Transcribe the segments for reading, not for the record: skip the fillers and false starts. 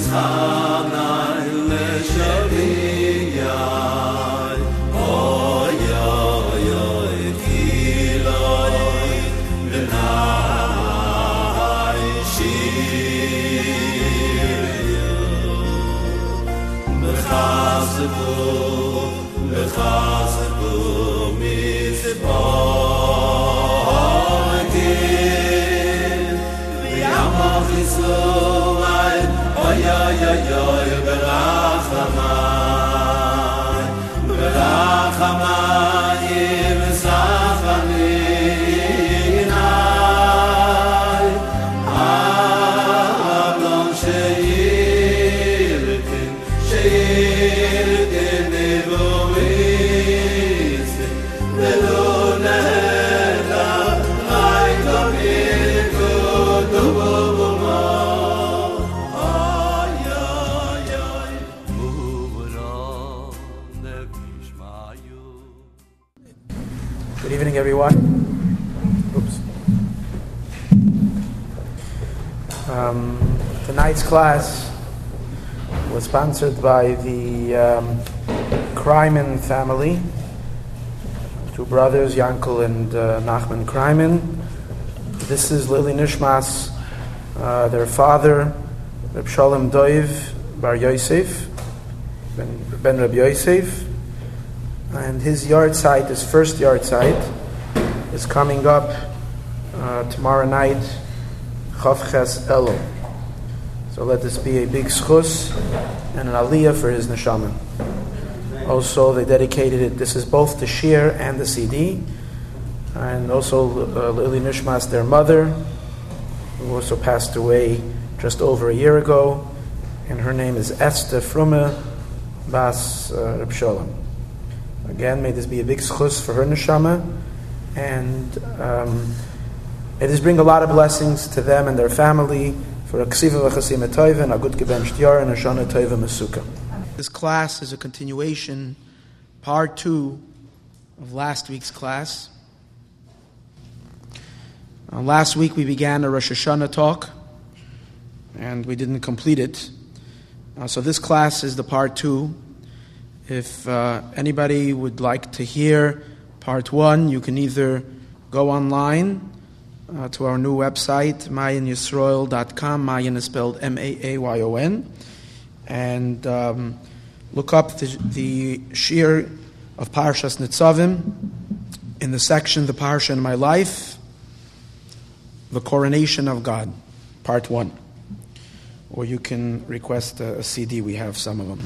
Good evening, everyone. Tonight's class was sponsored by the Kreiman family, two brothers, Yankel and Nachman Kreiman. This is Lili Nishmas, their father, Reb Shalom Doiv Bar Yosef, Ben Reb Yosef, and his yard site, his first yard site, is coming up tomorrow night, Chav Ches Elul. So let this be a big schus and an aliyah for his neshama. Also, they dedicated it. This is both the shir and the CD, and also Lili Nishmas, their mother, who also passed away just over a year ago, and her name is Esther Frume Bas Reb Shalom. Again, may this be a big schus for her neshama, and may this bring a lot of blessings to them and their family for a ksiva v'chasim etoiva and a good gebencht yar and a shana toiva mesuka. This class is a continuation, part 2 of last week's class. Last week we began a Rosh Hashanah talk, and we didn't complete it. So this class is the part 2. If anybody would like to hear part 1, you can either go online to our new website, mayanisrael.com. Mayan is spelled M-A-A-Y-O-N. And look up the shir of Parshas Nitzavim in the section, The Parsha in My Life, The Coronation of God, part 1. Or you can request a CD. We have some of them.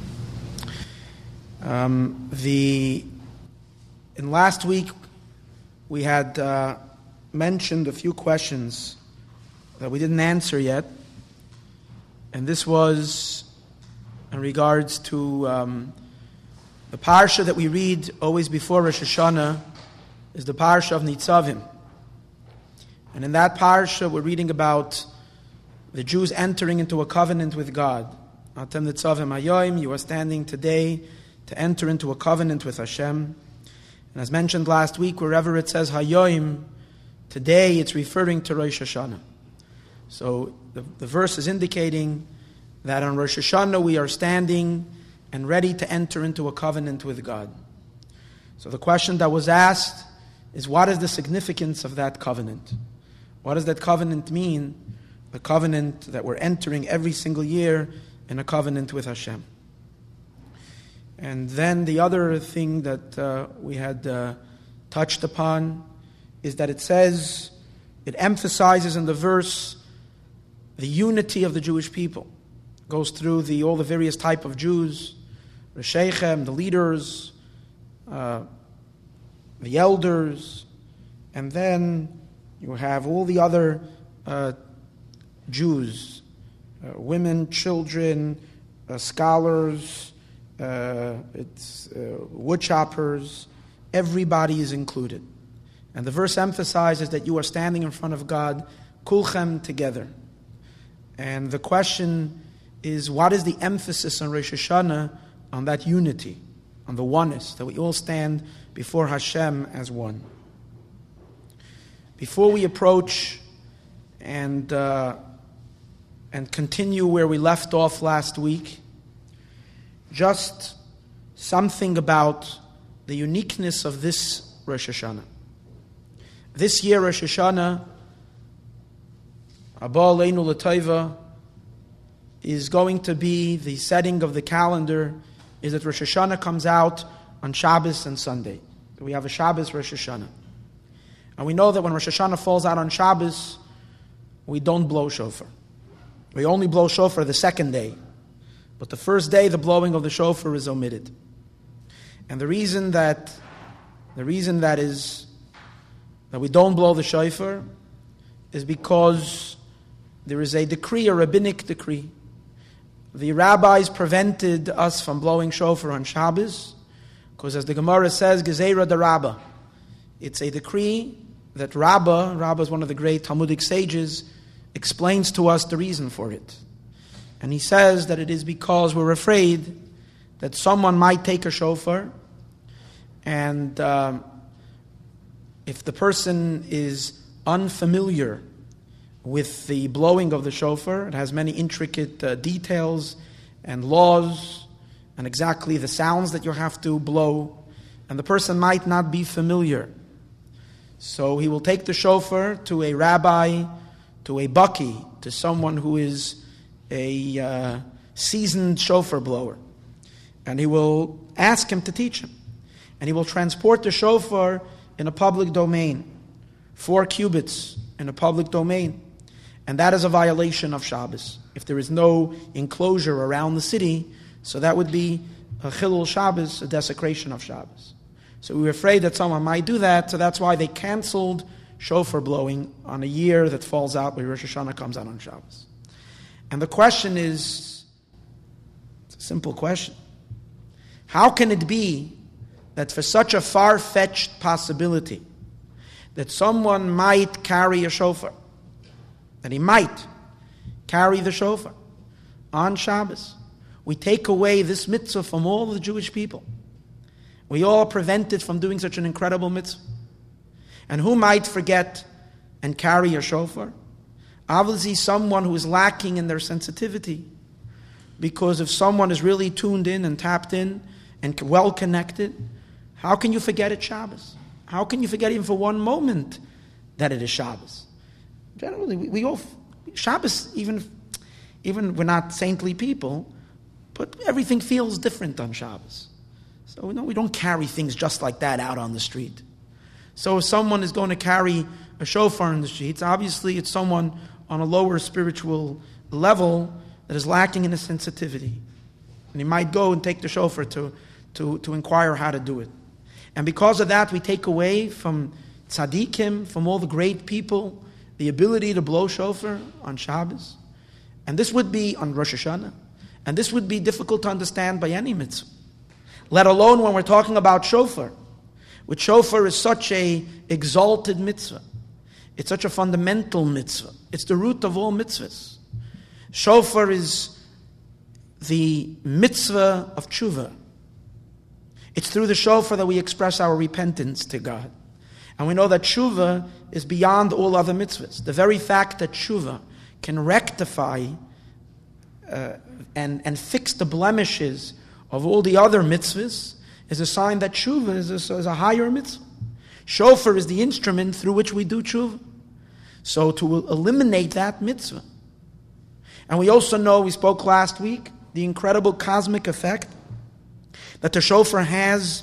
In last week, we had mentioned a few questions that we didn't answer yet, and this was in regards to the parsha that we read always before Rosh Hashanah is the parsha of Nitzavim, and in that parsha we're reading about the Jews entering into a covenant with God. Atem Nitzavim Hayoim, you are standing today to enter into a covenant with Hashem. And as mentioned last week, wherever it says Hayoim, today it's referring to Rosh Hashanah. So the verse is indicating that on Rosh Hashanah we are standing and ready to enter into a covenant with God. So the question that was asked is, what is the significance of that covenant? What does that covenant mean? The covenant that we're entering every single year in a covenant with Hashem. And then the other thing that we had touched upon is that it emphasizes in the verse the unity of the Jewish people. It goes through all the various type of Jews, the Sheikhem, the leaders, the elders, and then you have all the other Jews, women, children, scholars, wood choppers, everybody is included. And the verse emphasizes that you are standing in front of God, kulchem, together. And the question is, what is the emphasis on Rosh Hashanah on that unity, on the oneness, that we all stand before Hashem as one? Before we approach and and continue where we left off last week. Just something about the uniqueness of this Rosh Hashanah. This year, Rosh Hashanah, Abba Aleinu L'Taiva, is going to be, the setting of the calendar is that Rosh Hashanah comes out on Shabbos and Sunday. We have a Shabbos Rosh Hashanah. And we know that when Rosh Hashanah falls out on Shabbos, we don't blow shofar. We only blow shofar the second day. But the first day, the blowing of the shofar is omitted. And the reason that is that we don't blow the shofar is because there is a decree, a rabbinic decree. The rabbis prevented us from blowing shofar on Shabbos because, as the Gemara says, Gezeira de Rabbah. It's a decree that Rabbah is one of the great Talmudic sages, explains to us the reason for it. And he says that it is because we're afraid that someone might take a shofar, and if the person is unfamiliar with the blowing of the shofar, it has many intricate details and laws and exactly the sounds that you have to blow, and the person might not be familiar. So he will take the shofar to a rabbi, to a baki, to someone who is a seasoned shofar blower. And he will ask him to teach him. And he will transport the shofar in a public domain, 4 cubits in a public domain. And that is a violation of Shabbos. If there is no enclosure around the city, so that would be a chilul Shabbos, a desecration of Shabbos. So we were afraid that someone might do that, so that's why they canceled shofar blowing on a year that falls out where Rosh Hashanah comes out on Shabbos. And the question is, it's a simple question. How can it be that for such a far-fetched possibility that someone might carry a shofar, that he might carry the shofar on Shabbos, we take away this mitzvah from all the Jewish people? We all are prevented from doing such an incredible mitzvah. And who might forget and carry a shofar? Obviously someone who is lacking in their sensitivity. Because if someone is really tuned in and tapped in and well connected, how can you forget it's Shabbos? How can you forget even for one moment that it is Shabbos? Generally, we all, Shabbos, even we're not saintly people, but everything feels different on Shabbos. So we don't carry things just like that out on the street. So if someone is going to carry a shofar in the streets, obviously it's someone on a lower spiritual level that is lacking in a sensitivity. And he might go and take the shofar to inquire how to do it. And because of that, we take away from tzaddikim, from all the great people, the ability to blow shofar on Shabbos. And this would be on Rosh Hashanah. And this would be difficult to understand by any mitzvah. Let alone when we're talking about shofar, which shofar is such a exalted mitzvah. It's such a fundamental mitzvah. It's the root of all mitzvahs. Shofar is the mitzvah of tshuva. It's through the shofar that we express our repentance to God. And we know that tshuva is beyond all other mitzvahs. The very fact that tshuva can rectify and fix the blemishes of all the other mitzvahs is a sign that tshuva is a higher mitzvah. Shofar is the instrument through which we do tshuva. So to eliminate that mitzvah. And we also know, we spoke last week, the incredible cosmic effect that the shofar has,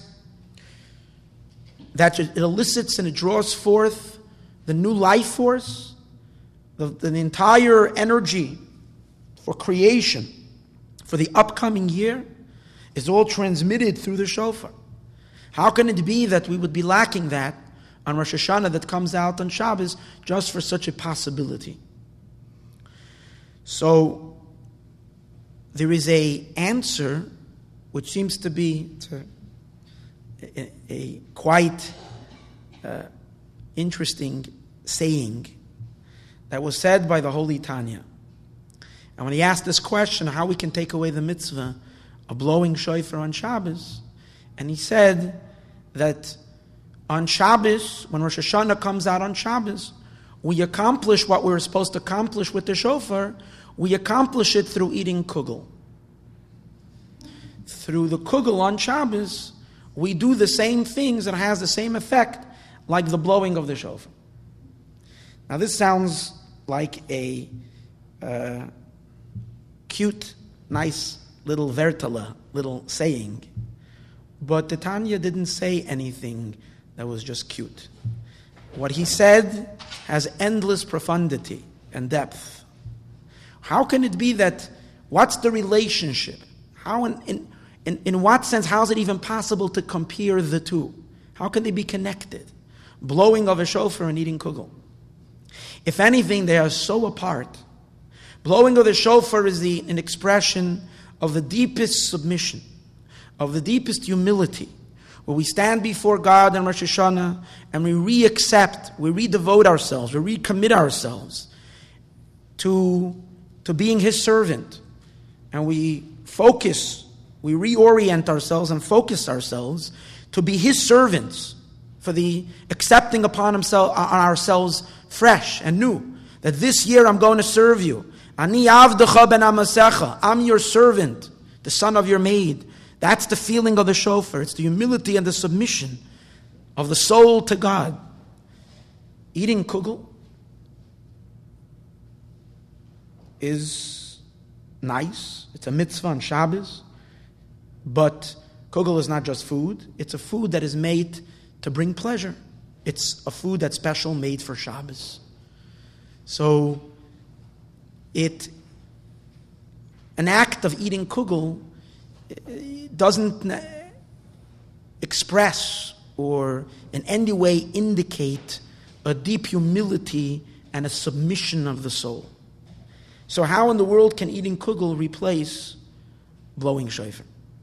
that it elicits and it draws forth the new life force, the entire energy for creation, for the upcoming year, is all transmitted through the shofar. How can it be that we would be lacking that on Rosh Hashanah that comes out on Shabbos just for such a possibility? So there is an answer which seems to be a quite interesting saying that was said by the Holy Tanya. And when he asked this question, how we can take away the mitzvah of blowing shofar on Shabbos, and he said that on Shabbos, when Rosh Hashanah comes out on Shabbos, we accomplish what we were supposed to accomplish with the shofar We accomplish it through eating kugel. Through the kugel on Shabbos, we do the same things and it has the same effect like the blowing of the shofar. Now this sounds like a cute, nice little vertala, little saying. But the Tanya didn't say anything that was just cute. What he said has endless profundity and depth. How can it be that, what's the relationship? How in what sense, how is it even possible to compare the two? How can they be connected? Blowing of a shofar and eating kugel. If anything, they are so apart. Blowing of the shofar is an expression of the deepest submission, of the deepest humility, where we stand before God in Rosh Hashanah and we re-accept, we re-devote ourselves, we recommit ourselves to being His servant. And we focus, we reorient ourselves and focus ourselves to be His servants, for the accepting upon ourselves fresh and new, that this year I'm going to serve you. Ani avdecha ben amasecha. I'm your servant, the son of your maid. That's the feeling of the shofar. It's the humility and the submission of the soul to God. Eating kugel is nice. It's a mitzvah on Shabbos. But kugel is not just food. It's a food that is made to bring pleasure. It's a food that's special, made for Shabbos. So, an act of eating kugel doesn't express or in any way indicate a deep humility and a submission of the soul. So how in the world can eating kugel replace blowing shofar?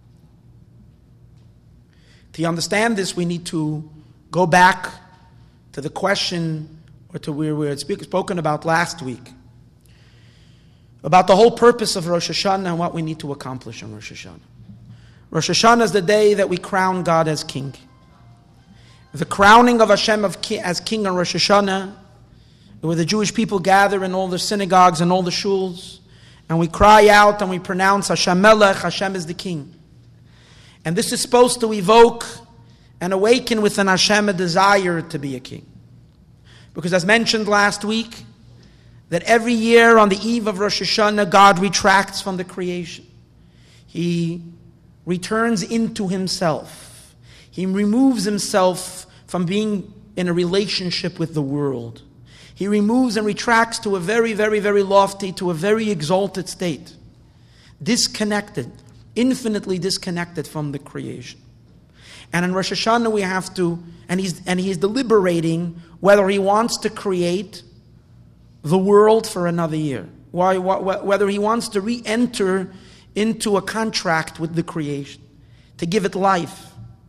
To understand this, we need to go back to the question, or to where we had spoken about last week, about the whole purpose of Rosh Hashanah and what we need to accomplish on Rosh Hashanah. Rosh Hashanah is the day that we crown God as King. The crowning of Hashem as King on Rosh Hashanah, where the Jewish people gather in all the synagogues and all the shuls, and we cry out and we pronounce Hashem Melech, Hashem is the King. And this is supposed to evoke and awaken within Hashem a desire to be a king. Because as mentioned last week, that every year on the eve of Rosh Hashanah, God retracts from the creation. He returns into Himself. He removes Himself from being in a relationship with the world. He removes and retracts to a very, very, very lofty, to a very exalted state. Disconnected, infinitely disconnected from the creation. And in Rosh Hashanah we have to, and he's deliberating whether He wants to create the world for another year. Whether He wants to re-enter into a contract with the creation, to give it life.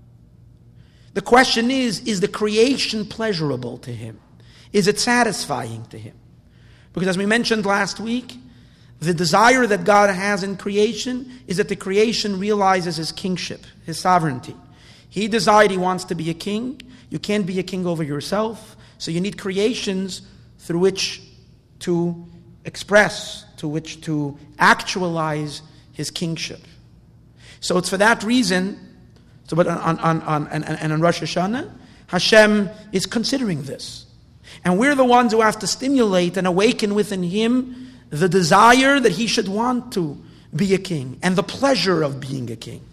The question is the creation pleasurable to Him? Is it satisfying to Him? Because as we mentioned last week, the desire that God has in creation is that the creation realizes His kingship, His sovereignty. He decided He wants to be a king. You can't be a king over yourself. So you need creations through which to express, to which to actualize His kingship. So it's for that reason, but on Rosh Hashanah, Hashem is considering this. And we're the ones who have to stimulate and awaken within Him the desire that He should want to be a king and the pleasure of being a king.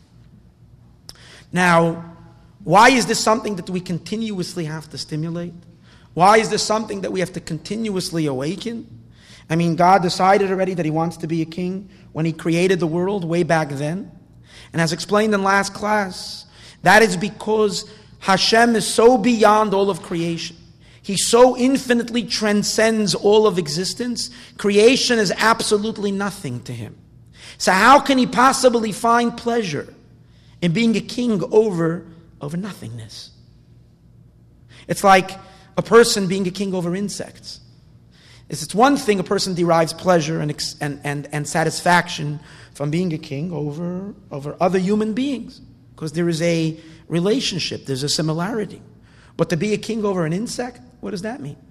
Now, why is this something that we continuously have to stimulate? Why is this something that we have to continuously awaken? I mean, God decided already that He wants to be a king when He created the world way back then. And as explained in last class, that is because Hashem is so beyond all of creation. He so infinitely transcends all of existence. Creation is absolutely nothing to Him. So how can He possibly find pleasure in being a king over nothingness? It's like a person being a king over insects. It's one thing a person derives pleasure and satisfaction from being a king over other human beings, because there is a relationship, there's a similarity. But to be a king over an insect, what does that mean?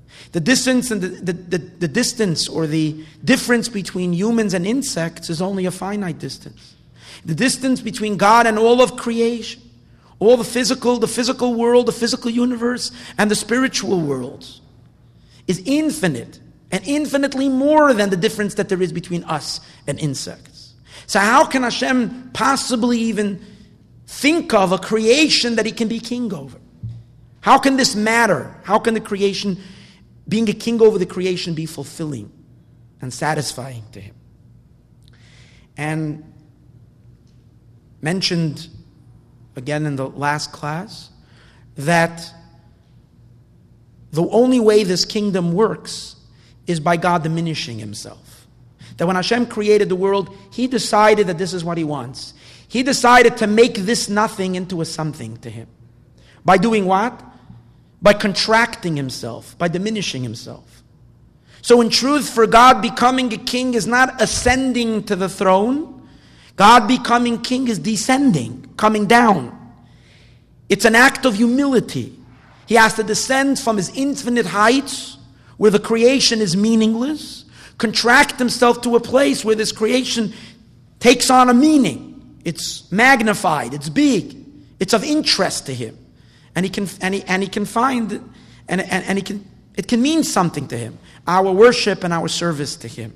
The distance and the distance or the difference between humans and insects is only a finite distance. The distance between God and all of creation, all the physical world, the physical universe, and the spiritual worlds is infinite and infinitely more than the difference that there is between us and insects. So how can Hashem possibly even think of a creation that he can be king over? How can this matter? How can the creation, being a king over the creation, be fulfilling and satisfying to him? And mentioned again in the last class that the only way this kingdom works is by God diminishing himself. That when Hashem created the world, he decided that this is what he wants. He decided to make this nothing into a something to him. By doing what? By contracting himself, by diminishing himself. So in truth, for God, becoming a king is not ascending to the throne. God becoming king is descending, coming down. It's an act of humility. He has to descend from his infinite heights, where the creation is meaningless, contract himself to a place where this creation takes on a meaning. It's magnified, it's big, it's of interest to him. And he can find, it can mean something to him. Our worship and our service to him.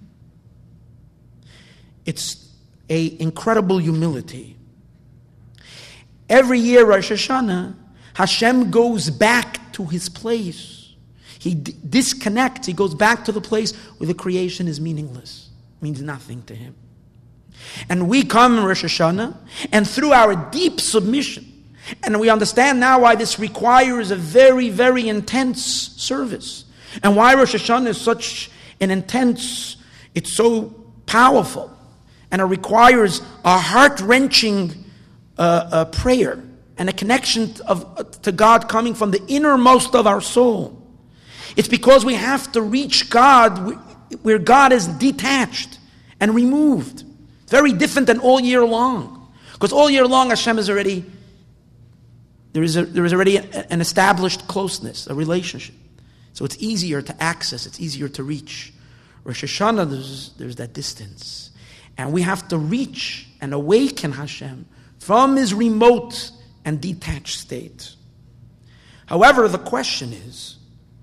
It's an incredible humility. Every year, Rosh Hashanah, Hashem goes back to his place. He disconnects, he goes back to the place where the creation is meaningless, means nothing to him. And we come in Rosh Hashanah, and through our deep submission, and we understand now why this requires a very, very intense service. And why Rosh Hashanah is such an intense, it's so powerful. And it requires a heart-wrenching prayer and a connection to God coming from the innermost of our soul. It's because we have to reach God where God is detached and removed. It's very different than all year long. Because all year long Hashem is already, there is already an established closeness, a relationship. So it's easier to access, it's easier to reach. Rosh Hashanah, there's that distance. And we have to reach and awaken Hashem from his remote and detached state. However, the question is,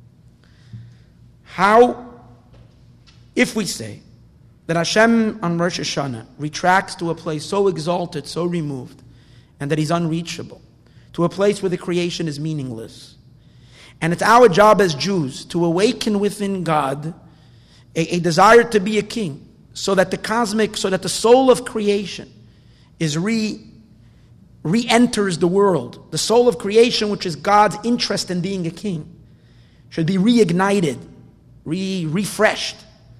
how, if we say that Hashem on Rosh Hashanah retracts to a place so exalted, so removed, and that he's unreachable, to a place where the creation is meaningless, and it's our job as Jews to awaken within God a desire to be a king, so that the soul of creation is re-enters the world. The soul of creation, which is God's interest in being a king, should be reignited, refreshed.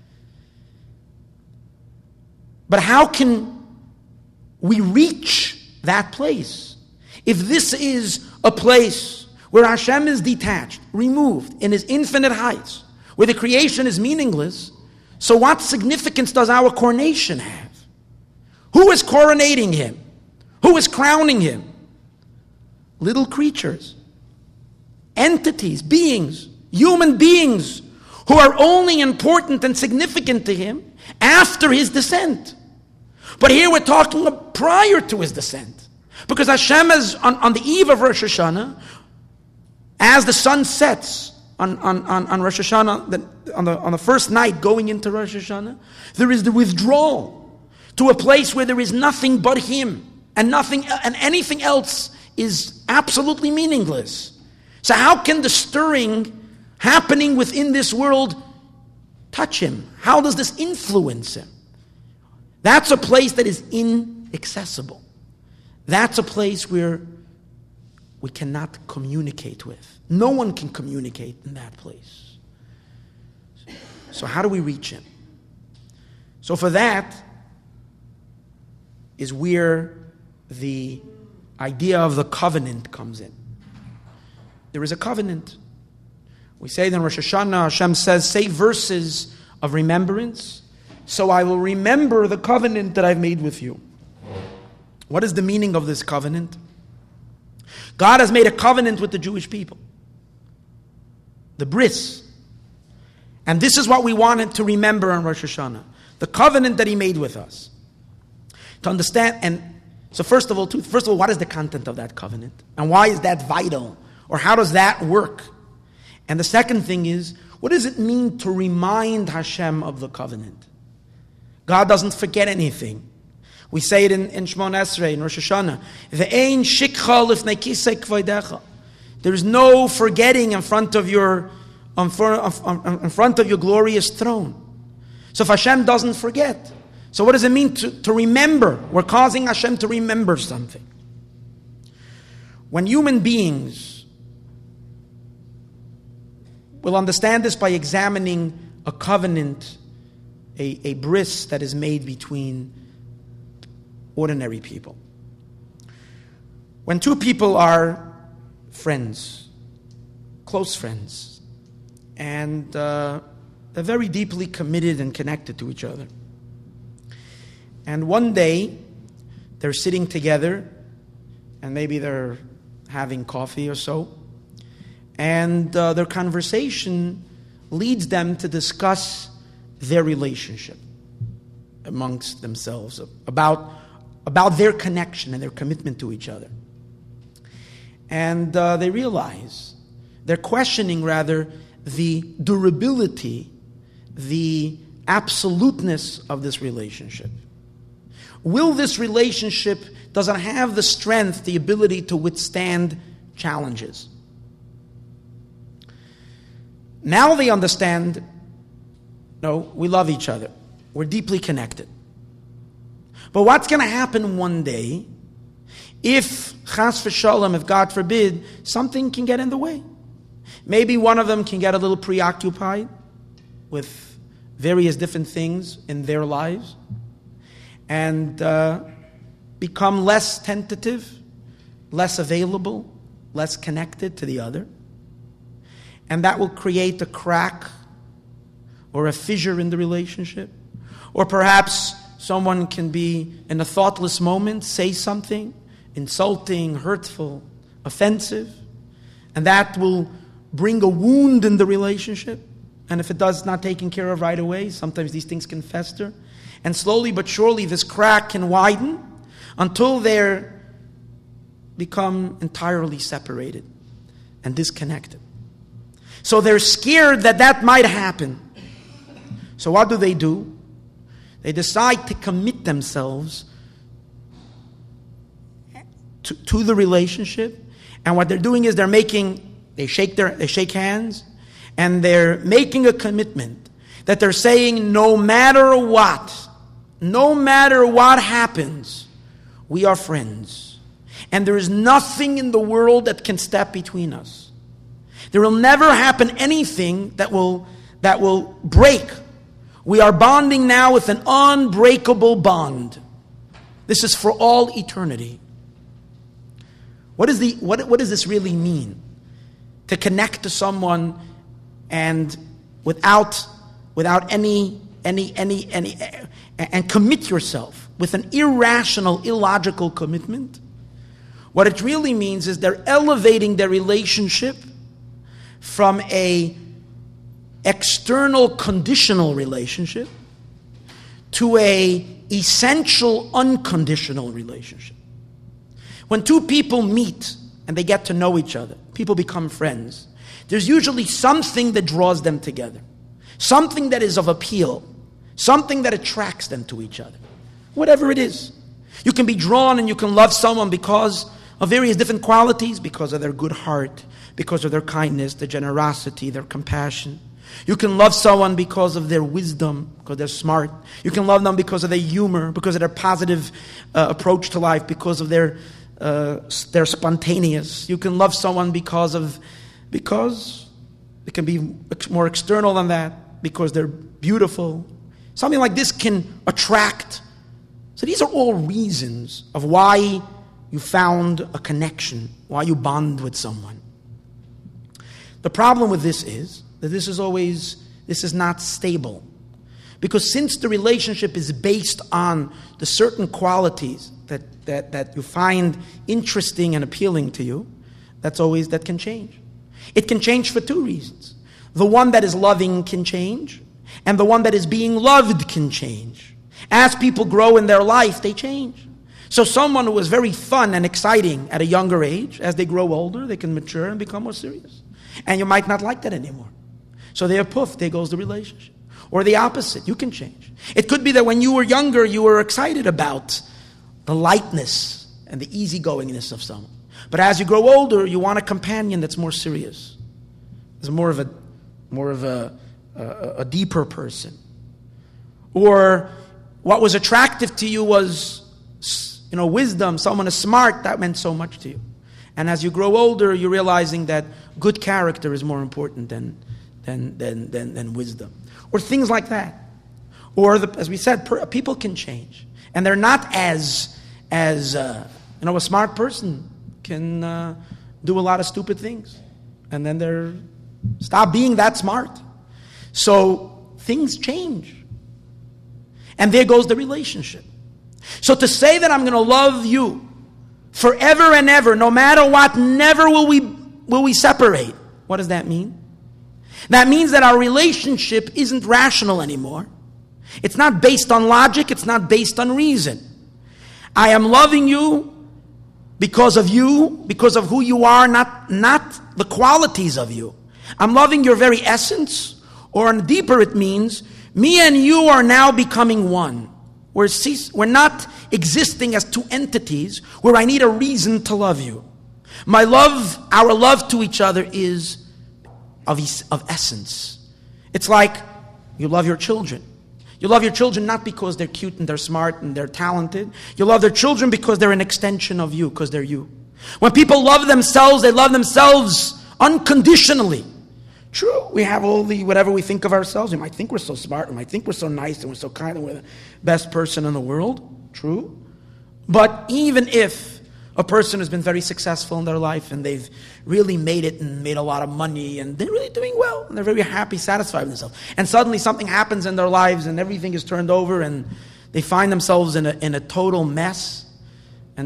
But how can we reach that place? If this is a place where Hashem is detached, removed in his infinite heights, where the creation is meaningless, so what significance does our coronation have? Who is coronating him? Who is crowning him? Little creatures, entities, beings, human beings, who are only important and significant to him after his descent. But here we're talking prior to his descent. Because Hashem is, on the eve of Rosh Hashanah, as the sun sets on Rosh Hashanah, on the first night going into Rosh Hashanah, there is the withdrawal to a place where there is nothing but him, and anything else is absolutely meaningless. So how can the stirring happening within this world touch him? How does this influence him? That's a place that is inaccessible. That's a place where we cannot communicate with. No one can communicate in that place. So how do we reach him? So for that is where the idea of the covenant comes in. There is a covenant. We say that in Rosh Hashanah, Hashem says, say verses of remembrance, so I will remember the covenant that I've made with you. What is the meaning of this covenant? God has made a covenant with the Jewish people. the bris. And this is what we wanted to remember on Rosh Hashanah. The covenant that he made with us. To understand, and so first of all, what is the content of that covenant? And why is that vital? Or how does that work? And the second thing is, what does it mean to remind Hashem of the covenant? God doesn't forget anything. We say it in Shemon Esrei, in Rosh Hashanah. Ve'ein shikcha lifnei kisei kvodecha. There is no forgetting in front of your glorious throne. So if Hashem doesn't forget, so what does it mean to remember? We're causing Hashem to remember something. When human beings will understand this by examining a covenant, a bris that is made between ordinary people. When two people are friends, close friends, and they're very deeply committed and connected to each other. And one day, they're sitting together, and maybe they're having coffee or so, and their conversation leads them to discuss their relationship amongst themselves, about their connection and their commitment to each other. And they realize, they're questioning rather, the durability, the absoluteness of this relationship. Will this relationship, does it have the strength, the ability to withstand challenges? Now they understand, no, we love each other. We're deeply connected. But what's going to happen one day if, chas v'shalom, if God forbid, something can get in the way? Maybe one of them can get a little preoccupied with various different things in their lives and become less tentative, less available, less connected to the other. And that will create a crack or a fissure in the relationship. Or perhaps someone can be, in a thoughtless moment, say something insulting, hurtful, offensive, and that will bring a wound in the relationship. And if it does not taken care of right away, sometimes these things can fester. And slowly but surely this crack can widen until they become entirely separated and disconnected. So they're scared that might happen. So what do? They decide to commit themselves to the relationship. And what they're doing is they shake hands, and they're making a commitment that they're saying, no matter what happens, we are friends. And there is nothing in the world that can step between us. There will never happen anything that will break. We are bonding now with an unbreakable bond. This is for all eternity. What does this really mean? To connect to someone and without any and commit yourself with an irrational, illogical commitment. What it really means is they're elevating their relationship from a external conditional relationship to a essential unconditional relationship. When two people meet and they get to know each other, people become friends, there's usually something that draws them together, something that is of appeal, something that attracts them to each other, whatever it is. You can be drawn and you can love someone because of various different qualities, because of their good heart, because of their kindness, their generosity, their compassion. You can love someone because of their wisdom, because they're smart. You can love them because of their humor, because of their positive approach to life, because of they're spontaneous. You can love someone because it can be more external than that, because they're beautiful. Something like this can attract. So these are all reasons of why you found a connection, why you bond with someone. The problem with this is that this is not stable. Because since the relationship is based on the certain qualities that you find interesting and appealing to you, that can change. It can change for two reasons. The one that is loving can change, and the one that is being loved can change. As people grow in their life, they change. So someone who was very fun and exciting at a younger age, as they grow older, they can mature and become more serious. And you might not like that anymore. So there goes the relationship. Or the opposite, you can change. It could be that when you were younger, you were excited about the lightness and the easygoingness of someone. But as you grow older, you want a companion that's more serious. It's more of a deeper person. Or what was attractive to you was, wisdom. Someone is smart, that meant so much to you. And as you grow older, you're realizing that good character is more important than wisdom. Or things like that. Or, as we said, people can change. And they're not as a smart person can do a lot of stupid things. And then stop being that smart. So things change. And there goes the relationship. So to say that I'm going to love you forever and ever, no matter what, never will we separate. What does that mean? That means that our relationship isn't rational anymore. It's not based on logic. It's not based on reason. I am loving you because of who you are, not the qualities of you. I'm loving your very essence, or on deeper it means, me and you are now becoming one. We're not existing as two entities where I need a reason to love you. Our love to each other is of essence. It's like you love your children. You love your children not because they're cute and they're smart and they're talented. You love their children because they're an extension of you, because they're you. When people love themselves, they love themselves unconditionally. True, we have all the whatever we think of ourselves. We might think we're so smart, we might think we're so nice and we're so kind and we're the best person in the world. True. But even if a person has been very successful in their life and they've really made it and made a lot of money and they're really doing well and they're very happy, satisfied with themselves, and suddenly something happens in their lives and everything is turned over and they find themselves in a total mess, and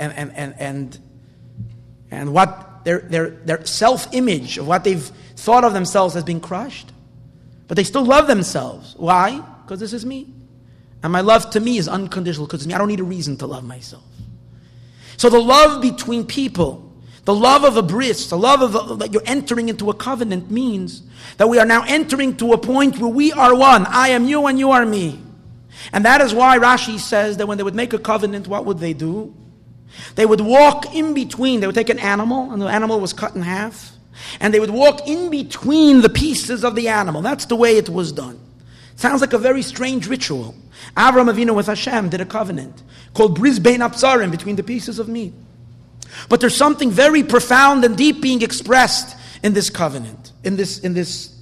what their self-image of what they've thought of themselves has been crushed, but they still love themselves. Why? Because this is me, and my love to me is unconditional because I don't need a reason to love myself. So the love between people, the love of a bris, the love of that you're entering into a covenant means that we are now entering to a point where we are one. I am you and you are me. And that is why Rashi says that when they would make a covenant, what would they do? They would walk in between. They would take an animal, and the animal was cut in half, and they would walk in between the pieces of the animal. That's the way it was done. Sounds like a very strange ritual. Avram Avinu with Hashem did a covenant called Bris Bein Absarim, between the pieces of meat. But there's something very profound and deep being expressed in this covenant, in this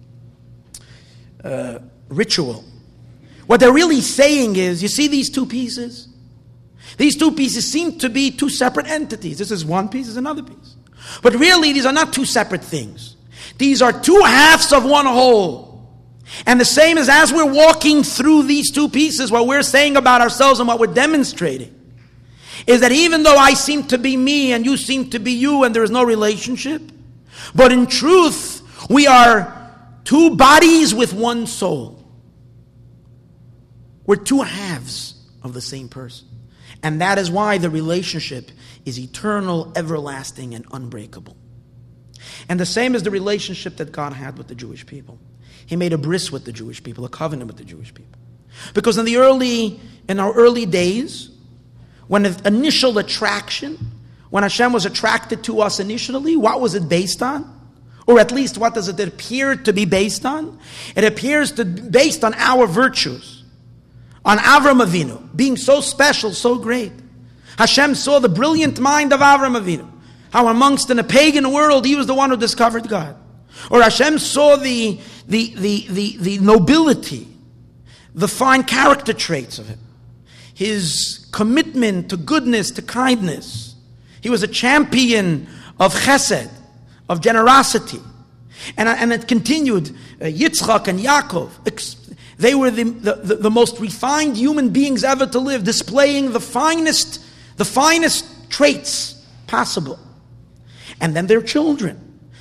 ritual. What they're really saying is, you see these two pieces? These two pieces seem to be two separate entities. This is one piece, this is another piece. But really, these are not two separate things. These are two halves of one whole. And the same as we're walking through these two pieces, what we're saying about ourselves and what we're demonstrating is that even though I seem to be me and you seem to be you and there is no relationship, but in truth, we are two bodies with one soul. We're two halves of the same person. And that is why the relationship is eternal, everlasting, and unbreakable. And the same is the relationship that God had with the Jewish people. He made a bris with the Jewish people, a covenant with the Jewish people. Because in our early days, when the initial attraction, when Hashem was attracted to us initially, what was it based on? Or at least, what does it appear to be based on? It appears to be based on our virtues. On Avram Avinu, being so special, so great. Hashem saw the brilliant mind of Avram Avinu. How in a pagan world, he was the one who discovered God. Or Hashem saw the nobility, the fine character traits of him. His commitment to goodness, to kindness. He was a champion of chesed, of generosity. And it continued. Yitzchak and Yaakov, they were the most refined human beings ever to live, displaying the finest traits possible. And then their children.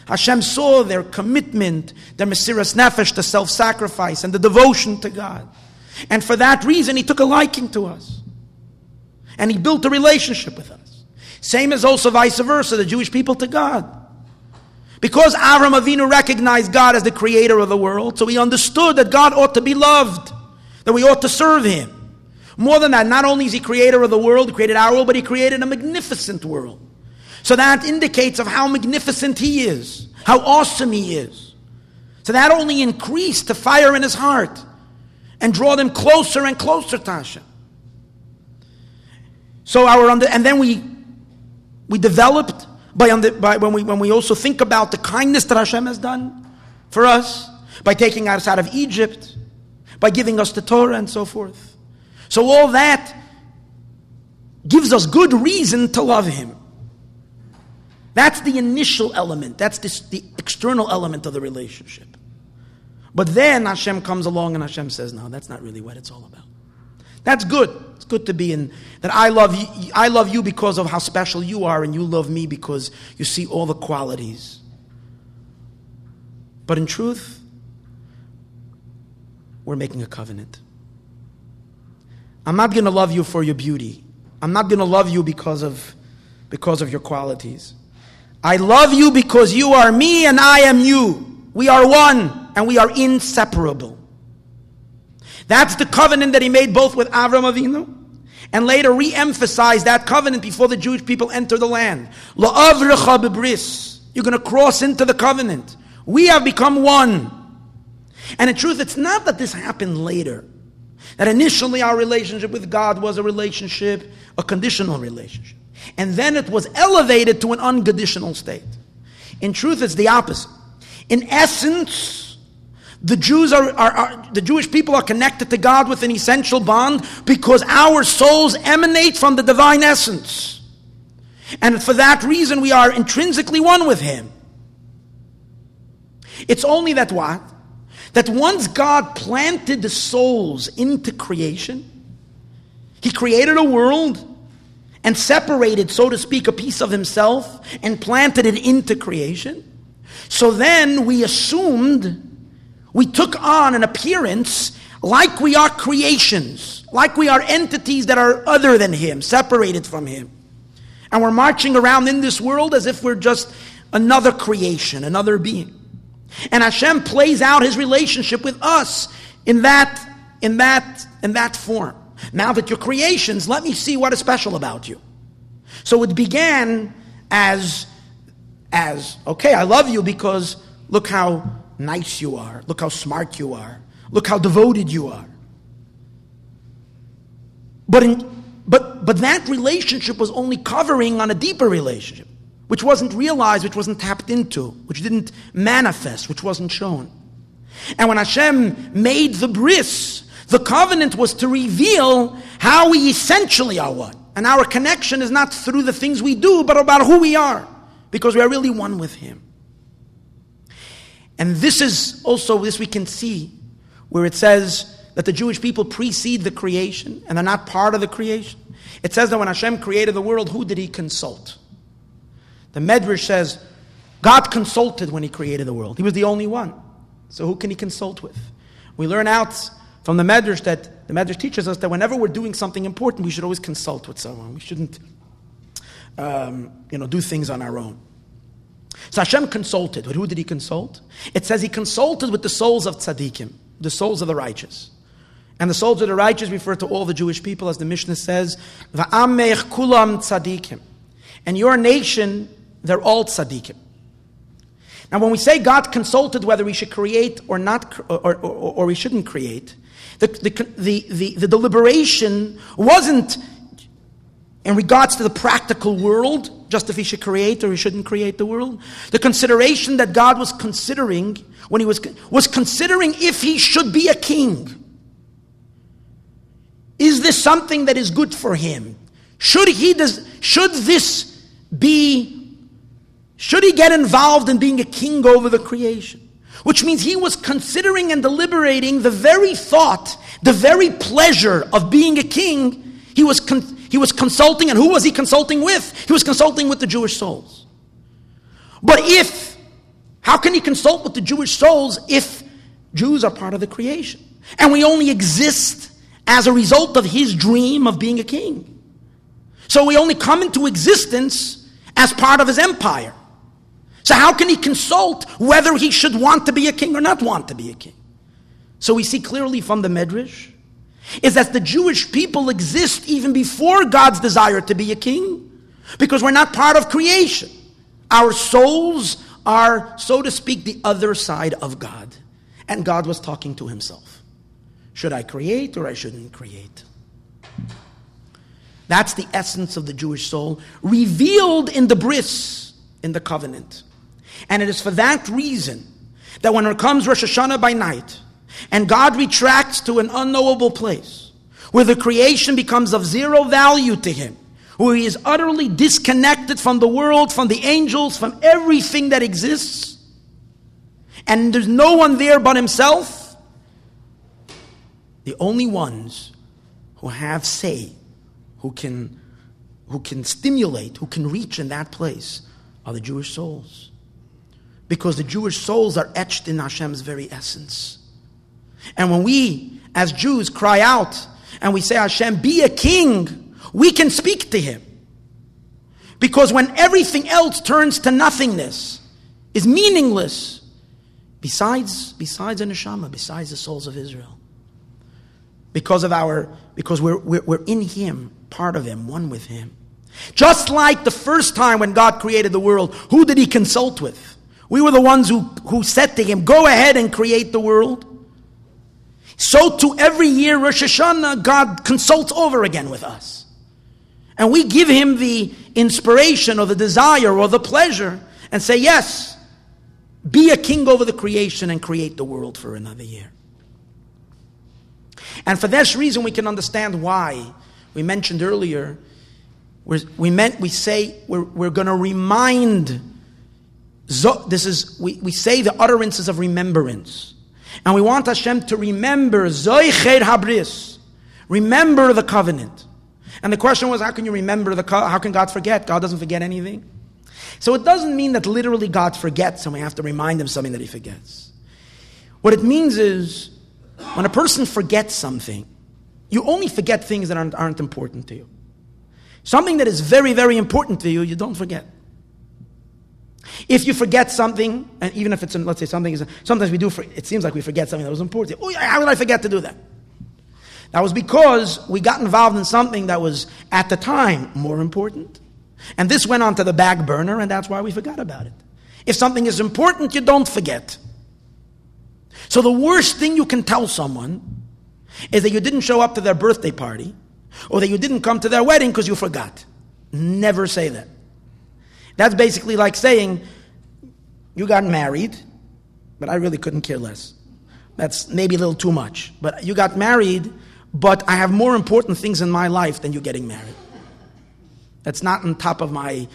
Hashem saw their commitment, their mesiras nefesh, the self-sacrifice, and the devotion to God. And for that reason, He took a liking to us. And He built a relationship with us. Same as also vice versa, the Jewish people to God. Because Avraham Avinu recognized God as the creator of the world, so he understood that God ought to be loved, that we ought to serve Him. More than that, not only is He creator of the world, He created our world, but He created a magnificent world. So that indicates of how magnificent He is, how awesome He is. So that only increased the fire in his heart and draw them closer and closer to Hashem. So and then we developed when we also think about the kindness that Hashem has done for us, by taking us out of Egypt, by giving us the Torah and so forth. So all that gives us good reason to love Him. That's the initial element. That's the external element of the relationship. But then Hashem comes along and Hashem says, no, that's not really what it's all about. That's good. It's good to be in that I love you because of how special you are, and you love me because you see all the qualities. But in truth, we're making a covenant. I'm not going to love you for your beauty. I'm not going to love you because of your qualities. I love you because you are me and I am you. We are one and we are inseparable. That's the covenant that He made both with Avraham Avinu and later re-emphasized that covenant before the Jewish people enter the land. La'avrecha bebris. You're going to cross into the covenant. We have become one. And in truth, it's not that this happened later. That initially our relationship with God was a conditional relationship. And then it was elevated to an unconditional state. In truth, it's the opposite. In essence, the Jewish people are connected to God with an essential bond because our souls emanate from the divine essence. And for that reason, we are intrinsically one with Him. It's only that what? That once God planted the souls into creation, He created a world and separated, so to speak, a piece of Himself and planted it into creation. So then we took on an appearance like we are creations, like we are entities that are other than Him, separated from Him. And we're marching around in this world as if we're just another creation, another being. And Hashem plays out His relationship with us in that form. Now that you're creations, let me see what is special about you. So it began as okay, I love you because look how nice you are, look how smart you are, look how devoted you are. But that relationship was only covering on a deeper relationship, which wasn't realized, which wasn't tapped into, which didn't manifest, which wasn't shown. And when Hashem made the bris, the covenant was to reveal how we essentially are one. And our connection is not through the things we do, but about who we are, because we are really one with Him. And this we can see, where it says that the Jewish people precede the creation, and they're not part of the creation. It says that when Hashem created the world, who did He consult? The Medrash says, God consulted when He created the world. He was the only one. So who can He consult with? We learn out from the Medrash that the Medrash teaches us that whenever we're doing something important, we should always consult with someone. We shouldn't, do things on our own. So Hashem consulted. But who did He consult? It says He consulted with the souls of tzaddikim, the souls of the righteous. And the souls of the righteous refer to all the Jewish people, as the Mishnah says, Va'amech kulam tzaddikim. And your nation, they're all tzaddikim. Now, when we say God consulted whether we should create or not, or we shouldn't create, the deliberation wasn't in regards to the practical world, just if He should create or He shouldn't create the world. The consideration that God was considering when He was considering if He should be a king. Is this something that is good for Him? Should He get involved in being a king over the creation? Which means He was considering and deliberating the very thought, the very pleasure of being a king. He was consulting, and who was He consulting with? He was consulting with the Jewish souls. But if How can he consult with the Jewish souls if Jews are part of the creation? And we only exist as a result of his dream of being a king. So we only come into existence as part of his empire. So how can he consult whether he should want to be a king or not want to be a king? So we see clearly from the Medrash is that the Jewish people exist even before God's desire to be a king, because we're not part of creation. Our souls are, so to speak, the other side of God. And God was talking to himself. Should I create or I shouldn't create? That's the essence of the Jewish soul, revealed in the bris, in the covenant. And it is for that reason that when it comes Rosh Hashanah by night, and God retracts to an unknowable place, where the creation becomes of zero value to him, where he is utterly disconnected from the world, from the angels, from everything that exists, and there's no one there but himself, the only ones who have say, who can stimulate, who can reach in that place, are the Jewish souls. Because the Jewish souls are etched in Hashem's very essence. And when we, as Jews, cry out and we say, Hashem, be a king, we can speak to him. Because when everything else turns to nothingness, is meaningless, besides the neshama, besides the souls of Israel. Because we're in him, part of him, one with him. Just like the first time when God created the world, who did he consult with? We were the ones who said to him, go ahead and create the world. So too every year, Rosh Hashanah, God consults over again with us. And we give him the inspiration or the desire or the pleasure and say, yes, be a king over the creation and create the world for another year. And for this reason, we can understand why we mentioned earlier, we're going to remind, we say the utterances of remembrance. And we want Hashem to remember Zoicher Habris, remember the covenant. And the question was, how can you remember how can God forget? God doesn't forget anything. So it doesn't mean that literally God forgets and we have to remind him something that he forgets. What it means is, when a person forgets something, you only forget things that aren't important to you. Something that is very, very important to you, you don't forget. If you forget something, and even if it's, let's say something is, sometimes we do, it seems like we forget something that was important. Oh, how did I forget to do that? That was because we got involved in something that was, at the time, more important. And this went on to the back burner, and that's why we forgot about it. If something is important, you don't forget. So the worst thing you can tell someone is that you didn't show up to their birthday party, or that you didn't come to their wedding because you forgot. Never say that. That's basically like saying, you got married, but I really couldn't care less. That's maybe a little too much. But you got married, but I have more important things in my life than you getting married. That's not on top of my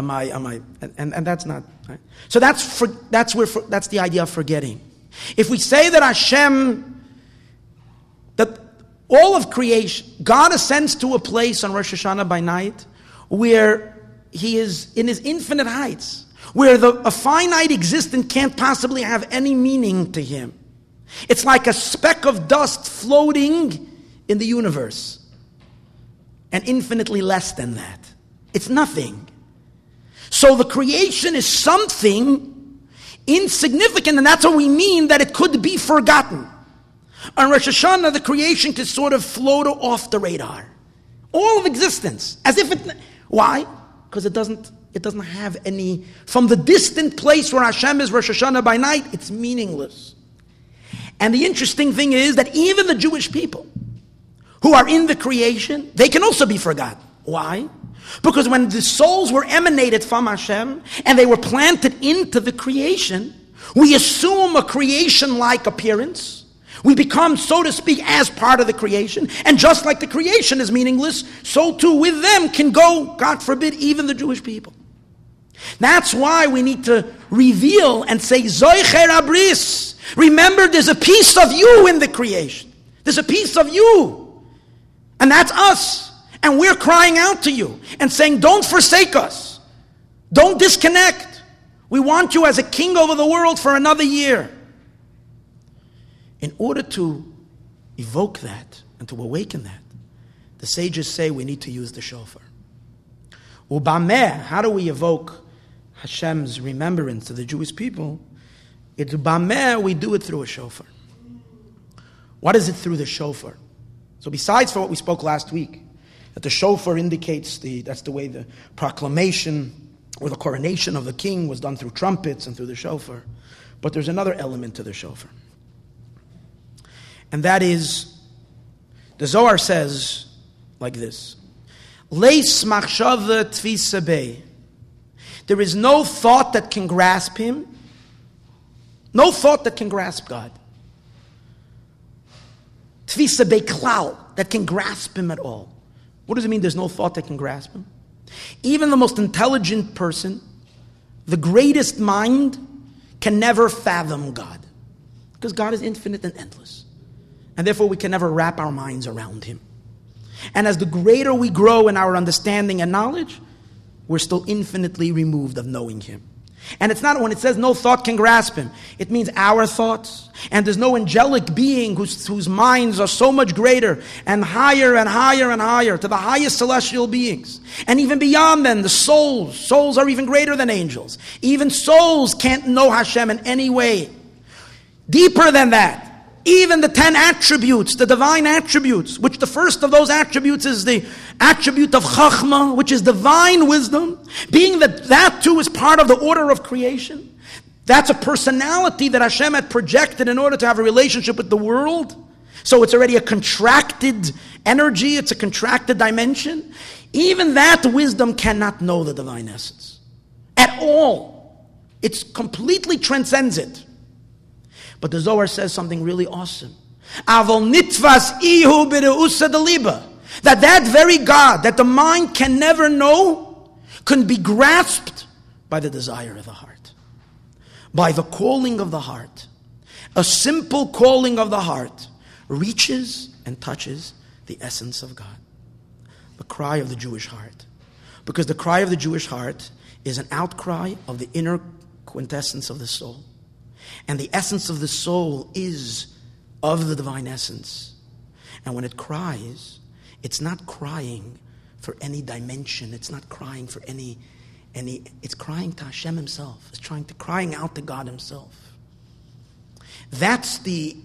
and that's not right. So that's the idea of forgetting. If we say that Hashem, that all of creation, God ascends to a place on Rosh Hashanah by night where he is in his infinite heights, where a finite existence can't possibly have any meaning to him. It's like a speck of dust floating in the universe, and infinitely less than that. It's nothing. So the creation is something insignificant, and that's what we mean that it could be forgotten. On Rosh Hashanah, the creation could sort of float off the radar. All of existence. As if it... Why? Because it doesn't have any... From the distant place where Hashem is Rosh Hashanah by night, it's meaningless. And the interesting thing is that even the Jewish people who are in the creation, they can also be forgotten. Why? Because when the souls were emanated from Hashem and they were planted into the creation, we assume a creation-like appearance. We become, so to speak, as part of the creation. And just like the creation is meaningless, so too with them can go, God forbid, even the Jewish people. That's why we need to reveal and say, Zoicher Abris. Remember, there's a piece of you in the creation. There's a piece of you. And that's us. And we're crying out to you and saying, don't forsake us. Don't disconnect. We want you as a king over the world for another year. In order to evoke that and to awaken that, the sages say we need to use the shofar. Ubameh, how do we evoke Hashem's remembrance to the Jewish people? It's Ubameh, we do it through a shofar. What is it through the shofar? So besides for what we spoke last week, that the shofar indicates that's the way the proclamation or the coronation of the king was done through trumpets and through the shofar. But there's another element to the shofar. And that is, the Zohar says like this, Leis machshava tfisa bei. There is no thought that can grasp him. No thought that can grasp God. Tfisa bei klal, that can grasp him at all. What does it mean there's no thought that can grasp him? Even the most intelligent person, the greatest mind, can never fathom God. Because God is infinite and endless. And therefore we can never wrap our minds around him. And as the greater we grow in our understanding and knowledge, we're still infinitely removed of knowing him. And it's not when it says no thought can grasp him, it means our thoughts. And there's no angelic being whose minds are so much greater and higher and higher and higher to the highest celestial beings. And even beyond them, the souls. Souls are even greater than angels. Even souls can't know Hashem in any way. Deeper than that, even the 10 attributes, the divine attributes, which the first of those attributes is the attribute of Chachma, which is divine wisdom, being that too is part of the order of creation. That's a personality that Hashem had projected in order to have a relationship with the world. So it's already a contracted energy, it's a contracted dimension. Even that wisdom cannot know the divine essence at all. It completely transcends it. But the Zohar says something really awesome. Avol nitvas ihu b'reusa deliba. That very God, that the mind can never know, can be grasped by the desire of the heart. By the calling of the heart. A simple calling of the heart reaches and touches the essence of God. The cry of the Jewish heart. Because the cry of the Jewish heart is an outcry of the inner quintessence of the soul. And the essence of the soul is of the divine essence. And when it cries, it's not crying for any dimension. It's not crying for any it's crying to Hashem himself. It's crying out to God himself. That's the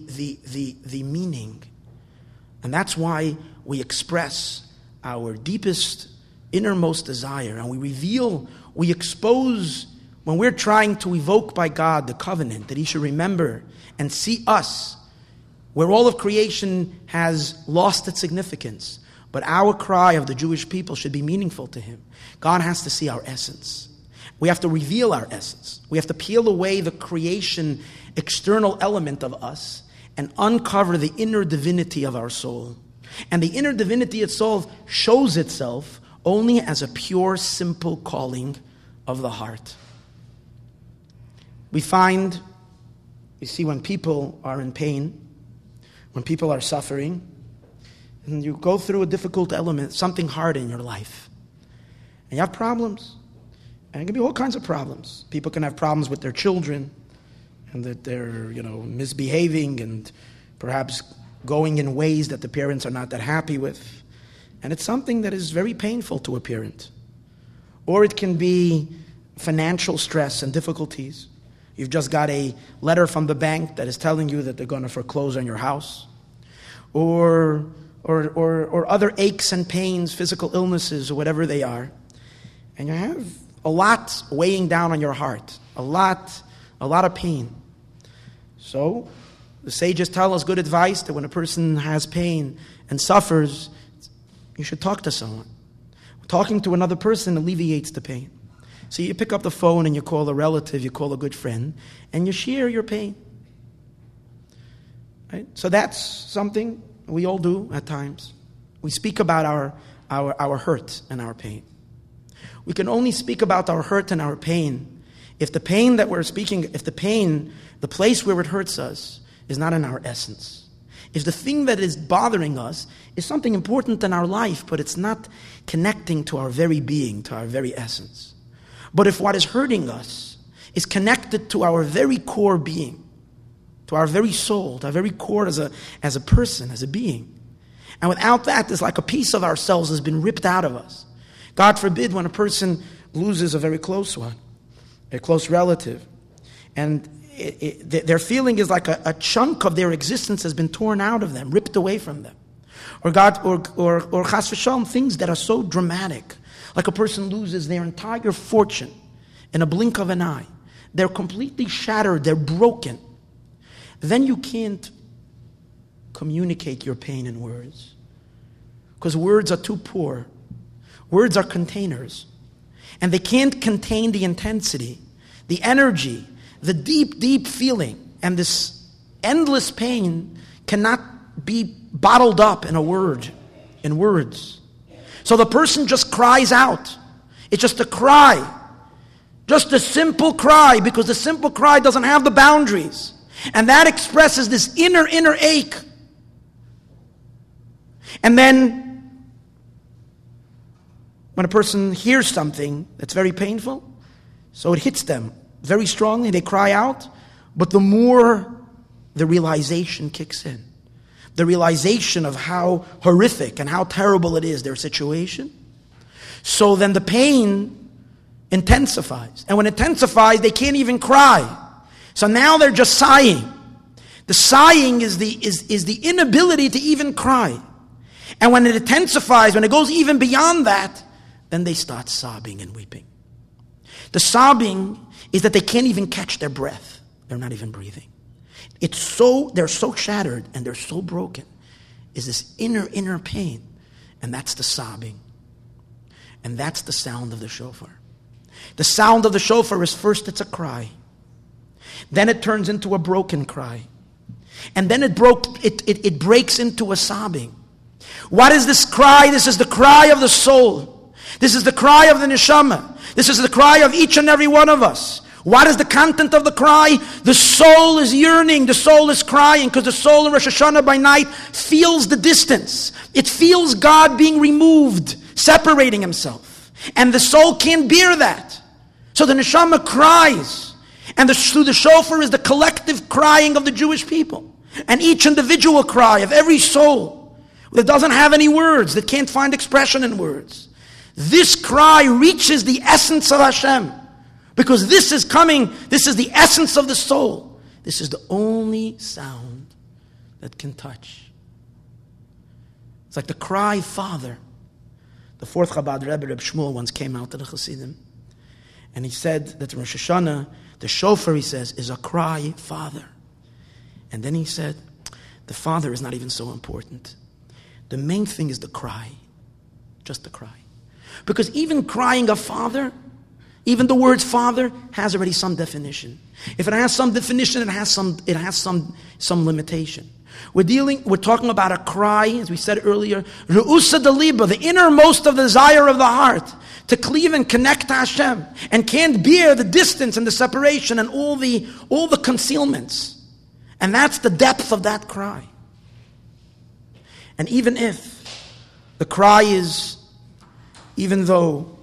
meaning. And that's why we express our deepest, innermost desire. And we expose, when we're trying to evoke by God the covenant, that he should remember and see us, where all of creation has lost its significance. But our cry of the Jewish people should be meaningful to him. God has to see our essence. We have to reveal our essence. We have to peel away the creation external element of us and uncover the inner divinity of our soul. And the inner divinity itself shows itself only as a pure, simple calling of the heart. We see when people are in pain, when people are suffering, and you go through a difficult element, something hard in your life, and you have problems, and it can be all kinds of problems. People can have problems with their children, and that they're, misbehaving and perhaps going in ways that the parents are not that happy with. And it's something that is very painful to a parent. Or it can be financial stress and difficulties. You've just got a letter from the bank that is telling you that they're going to foreclose on your house. Or other aches and pains, physical illnesses, or whatever they are. And you have a lot weighing down on your heart. A lot of pain. So, the sages tell us good advice that when a person has pain and suffers, you should talk to someone. Talking to another person alleviates the pain. So you pick up the phone and you call a relative, you call a good friend, and you share your pain. Right? So that's something we all do at times. We speak about our hurt and our pain. We can only speak about our hurt and our pain if the pain that we're speaking, the place where it hurts us, is not in our essence. If the thing that is bothering us is something important in our life, but it's not connecting to our very being, to our very essence. But if what is hurting us is connected to our very core being, to our very soul, to our very core as a person, as a being. And without that, there's like a piece of ourselves has been ripped out of us. God forbid when a person loses a very close one, a close relative, and their feeling is like a chunk of their existence has been torn out of them, ripped away from them. Or chas v'shalom, things that are so dramatic, like a person loses their entire fortune in a blink of an eye. They're completely shattered, they're broken. Then you can't communicate your pain in words, because words are too poor. Words are containers, and they can't contain the intensity, the energy, the deep, deep feeling, and this endless pain cannot be bottled up in words. So the person just cries out. It's just a cry, just a simple cry, because the simple cry doesn't have the boundaries, and that expresses this inner ache. And then when a person hears something that's very painful, so it hits them very strongly, they cry out, but the more the realization kicks in, the realization of how horrific and how terrible it is, their situation, so then the pain intensifies. And when it intensifies, they can't even cry. So now they're just sighing. The sighing is the inability to even cry. And when it intensifies, when it goes even beyond that, then they start sobbing and weeping. The sobbing is that they can't even catch their breath. They're not even breathing. They're so shattered and they're so broken. Is this inner pain. And that's the sobbing. And that's the sound of the shofar. The sound of the shofar is first it's a cry. Then it turns into a broken cry. And then it breaks into a sobbing. What is this cry? This is the cry of the soul. This is the cry of the neshama. This is the cry of each and every one of us. What is the content of the cry? The soul is yearning. The soul is crying because the soul in Rosh Hashanah by night feels the distance. It feels God being removed, separating himself. And the soul can't bear that. So the neshama cries. And through the shofar is the collective crying of the Jewish people. And each individual cry of every soul that doesn't have any words, that can't find expression in words. This cry reaches the essence of Hashem. Because this is the essence of the soul. This is the only sound that can touch. It's like the cry, Father. The fourth Chabad Rebbe, Reb Shmuel, once came out to the Chassidim. And he said that in Rosh Hashanah, the shofar, he says, is a cry, Father. And then he said, the Father is not even so important. The main thing is the cry. Just the cry. Because even crying a Father, even the word Father has already some definition. If it has some definition, it has some limitation. We're talking about a cry, as we said earlier, Re'usa Deliba, the innermost of the desire of the heart, to cleave and connect to Hashem, and can't bear the distance and the separation and all the concealments. And that's the depth of that cry. And even if the cry is, even though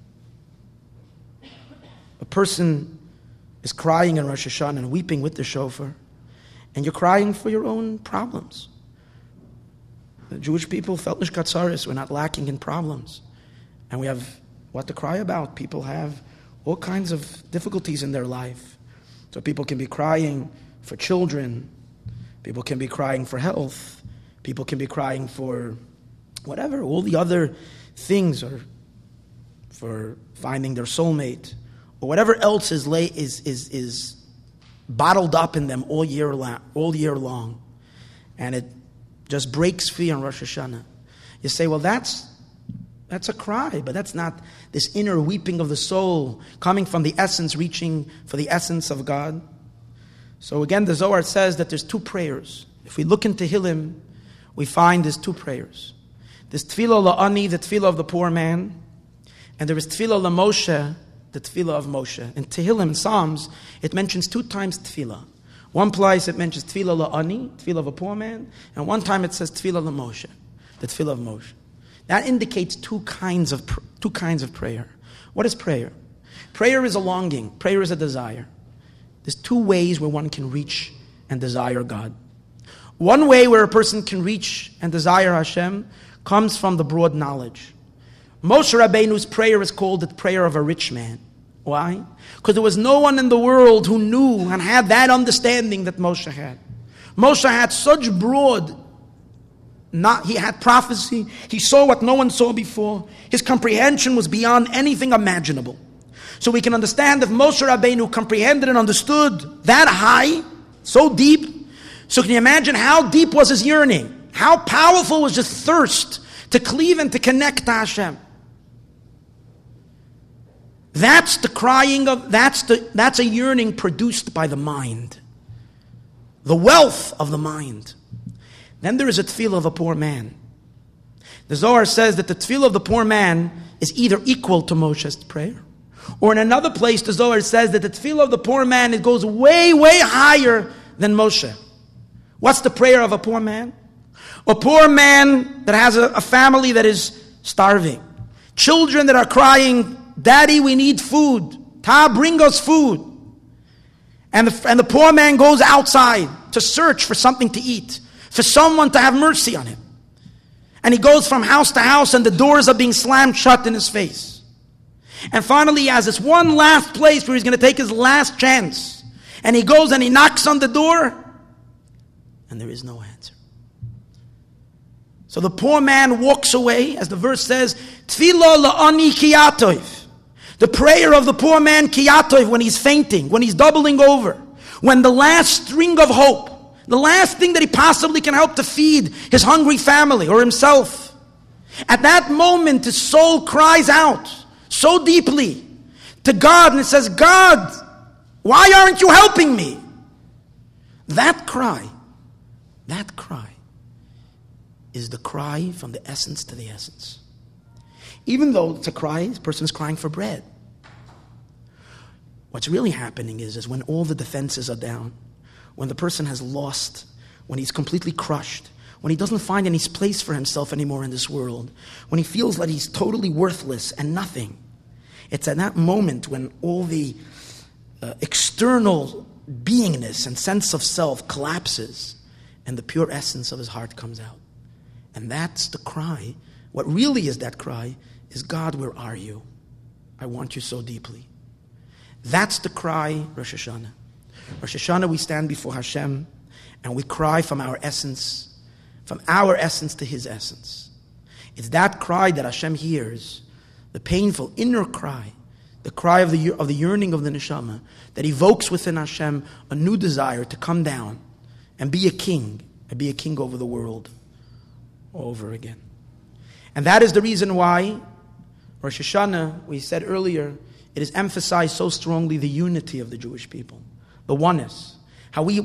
a person is crying in Rosh Hashanah and weeping with the shofar, and you're crying for your own problems. The Jewish people felt nishkatzaris, we're not lacking in problems. And we have what to cry about. People have all kinds of difficulties in their life. So people can be crying for children. People can be crying for health. People can be crying for whatever, all the other things, or for finding their soulmate, or whatever else is bottled up in them all year long, and it just breaks free on Rosh Hashanah. You say, well, that's a cry, but that's not this inner weeping of the soul coming from the essence, reaching for the essence of God. So again, the Zohar says that there's two prayers. If we look into Tehillim, we find there's two prayers. There's Tefillah La'ani, the Tefillah of the poor man, and there is Tefillah LaMoshe, the Tefillah of Moshe. In Tehillim, in Psalms, it mentions 2 times Tefillah. One place it mentions Tefillah La'ani, Tefillah of a poor man, and one time it says Tefillah LaMoshe, the Tefillah of Moshe. That indicates two kinds of prayer. What is prayer? Prayer is a longing. Prayer is a desire. There's two ways where one can reach and desire God. One way where a person can reach and desire Hashem comes from the broad knowledge. Moshe Rabbeinu's prayer is called the prayer of a rich man. Why? Because there was no one in the world who knew and had that understanding that Moshe had. Moshe had such broad, he had prophecy. He saw what no one saw before. His comprehension was beyond anything imaginable. So we can understand if Moshe Rabbeinu comprehended and understood that high, so deep. So can you imagine how deep was his yearning? How powerful was his thirst to cleave and to connect to Hashem? That's the crying of, that's a yearning produced by the mind. The wealth of the mind. Then there is a tefillah of a poor man. The Zohar says that the tefillah of the poor man is either equal to Moshe's prayer, or in another place the Zohar says that the tefillah of the poor man, it goes way, way higher than Moshe. What's the prayer of a poor man? A poor man that has a family that is starving. Children that are crying, Daddy, we need food. Ta, bring us food. And the poor man goes outside to search for something to eat, for someone to have mercy on him. And he goes from house to house and the doors are being slammed shut in his face. And finally he has this one last place where he's going to take his last chance. And he goes and he knocks on the door and there is no answer. So the poor man walks away, as the verse says, Tfilah la'ani kiyatov. The prayer of the poor man kiyatov, when he's fainting, when he's doubling over, when the last string of hope, the last thing that he possibly can help to feed his hungry family or himself. At that moment, his soul cries out so deeply to God and it says, God, why aren't you helping me? That cry is the cry from the essence to the essence. Even though it's a cry, the person is crying for bread. What's really happening is when all the defenses are down, when the person has lost, when he's completely crushed, when he doesn't find any place for himself anymore in this world, when he feels that he's totally worthless and nothing, it's at that moment when all the external beingness and sense of self collapses and the pure essence of his heart comes out. And that's the cry. What really is that cry is, God, where are you? I want you so deeply. That's the cry, Rosh Hashanah. Rosh Hashanah, we stand before Hashem and we cry from our essence to His essence. It's that cry that Hashem hears, the painful inner cry, the cry of the yearning of the neshama, that evokes within Hashem a new desire to come down and be a king over the world over again. And that is the reason why Rosh Hashanah, we said earlier, it is emphasized so strongly the unity of the Jewish people, the oneness. How when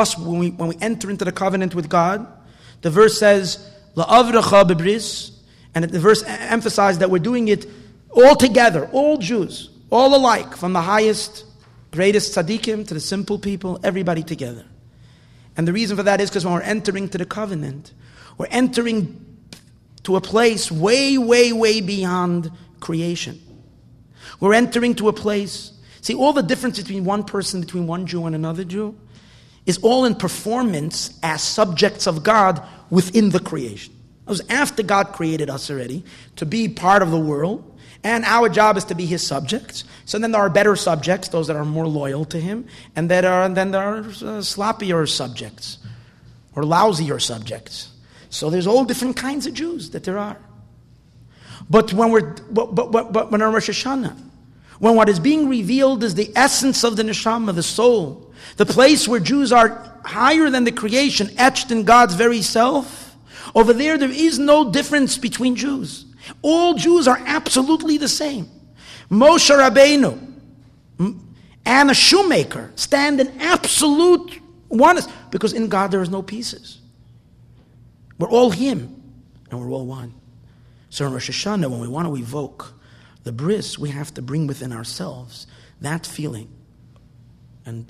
we enter into the covenant with God, the verse says, La'avracha bebris, and the verse emphasizes that we're doing it all together, all Jews, all alike, from the highest, greatest tzaddikim to the simple people, everybody together. And the reason for that is because when we're entering to the covenant, we're entering to a place way, way, way beyond creation. We're entering to a place, see, all the difference between one person, between one Jew and another Jew, is all in performance as subjects of God within the creation. It was after God created us already to be part of the world, and our job is to be His subjects. So then there are better subjects, those that are more loyal to Him, and then there are sloppier subjects, or lousier subjects. So there's all different kinds of Jews that there are. But when when on Rosh Hashanah, when what is being revealed is the essence of the neshama, the soul, the place where Jews are higher than the creation, etched in God's very self, over there is no difference between Jews. All Jews are absolutely the same. Moshe Rabbeinu and a shoemaker stand in absolute oneness, because in God there is no pieces. We're all Him, and we're all one. So in Rosh Hashanah, when we want to evoke the bris, we have to bring within ourselves that feeling. And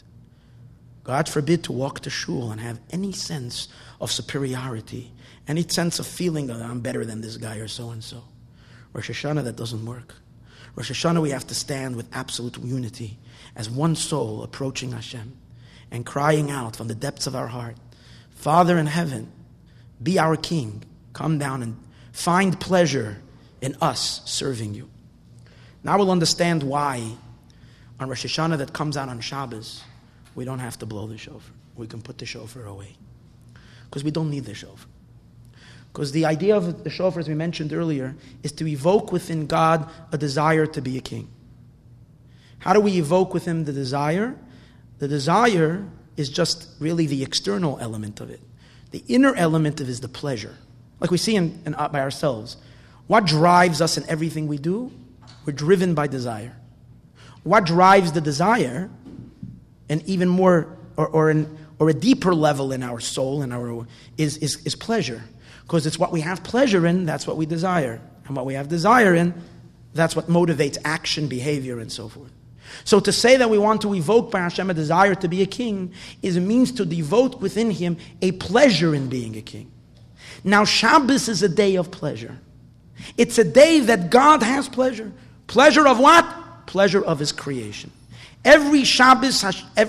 God forbid to walk to shul and have any sense of superiority, any sense of feeling that I'm better than this guy or so-and-so. Rosh Hashanah, that doesn't work. Rosh Hashanah we have to stand with absolute unity as one soul approaching Hashem and crying out from the depths of our heart, Father in heaven, be our King. Come down and find pleasure in us serving you. Now we'll understand why on Rosh Hashanah that comes out on Shabbos, we don't have to blow the shofar. We can put the shofar away. Because we don't need the shofar. Because the idea of the shofar, as we mentioned earlier, is to evoke within God a desire to be a king. How do we evoke within the desire? The desire is just really the external element of it. The inner element of it is the pleasure. Like we see by ourselves. What drives us in everything we do? We're driven by desire. What drives the desire, and even more, or a deeper level in our soul, is pleasure. Because it's what we have pleasure in, that's what we desire. And what we have desire in, that's what motivates action, behavior, and so forth. So to say that we want to evoke by Hashem a desire to be a king is a means to devote within him a pleasure in being a king. Now Shabbos is a day of pleasure. It's a day that God has pleasure. Pleasure of what? Pleasure of his creation. Every Shabbos,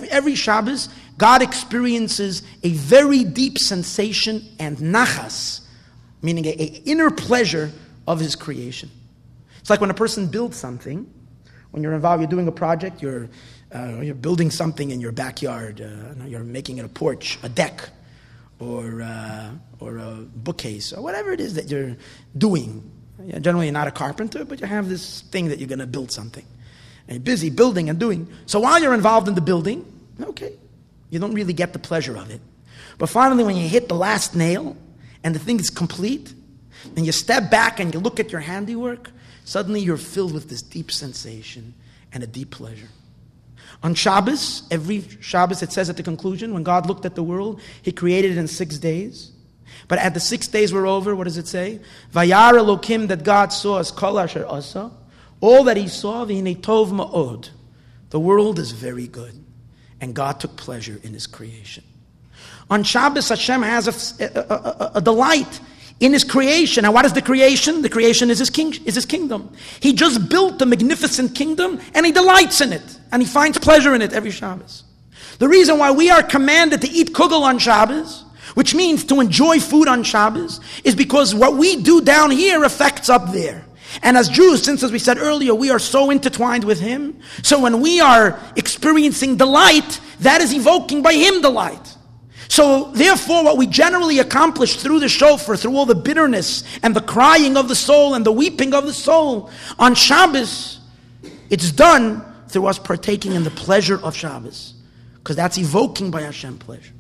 God experiences a very deep sensation and nachas, meaning an inner pleasure of his creation. It's like when a person builds something. When you're involved, you're doing a project, you're building something in your backyard, you're making it a porch, a deck, or a bookcase, or whatever it is that you're doing. Generally, you're not a carpenter, but you have this thing that you're going to build something. And you're busy building and doing. So while you're involved in the building, okay, you don't really get the pleasure of it. But finally, when you hit the last nail, and the thing is complete, and you step back and you look at your handiwork, suddenly you're filled with this deep sensation and a deep pleasure. On Shabbos, every Shabbos, it says at the conclusion, when God looked at the world, he created it in 6 days. But at the 6 days were over, what does it say? Vayar Elokim, that God saw as kol asher asa. All that he saw, v'hinei tov ma'od. The world is very good. And God took pleasure in his creation. On Shabbos, Hashem has a delight in his creation. And what is the creation? The creation is his kingdom. He just built a magnificent kingdom and he delights in it. And he finds pleasure in it every Shabbos. The reason why we are commanded to eat kugel on Shabbos, which means to enjoy food on Shabbos, is because what we do down here affects up there. And as Jews, since as we said earlier, we are so intertwined with him, so when we are experiencing delight, that is evoking by him delight. So therefore, what we generally accomplish through the shofar, through all the bitterness and the crying of the soul and the weeping of the soul, on Shabbos, it's done through us partaking in the pleasure of Shabbos. Because that's evoking by Hashem pleasure.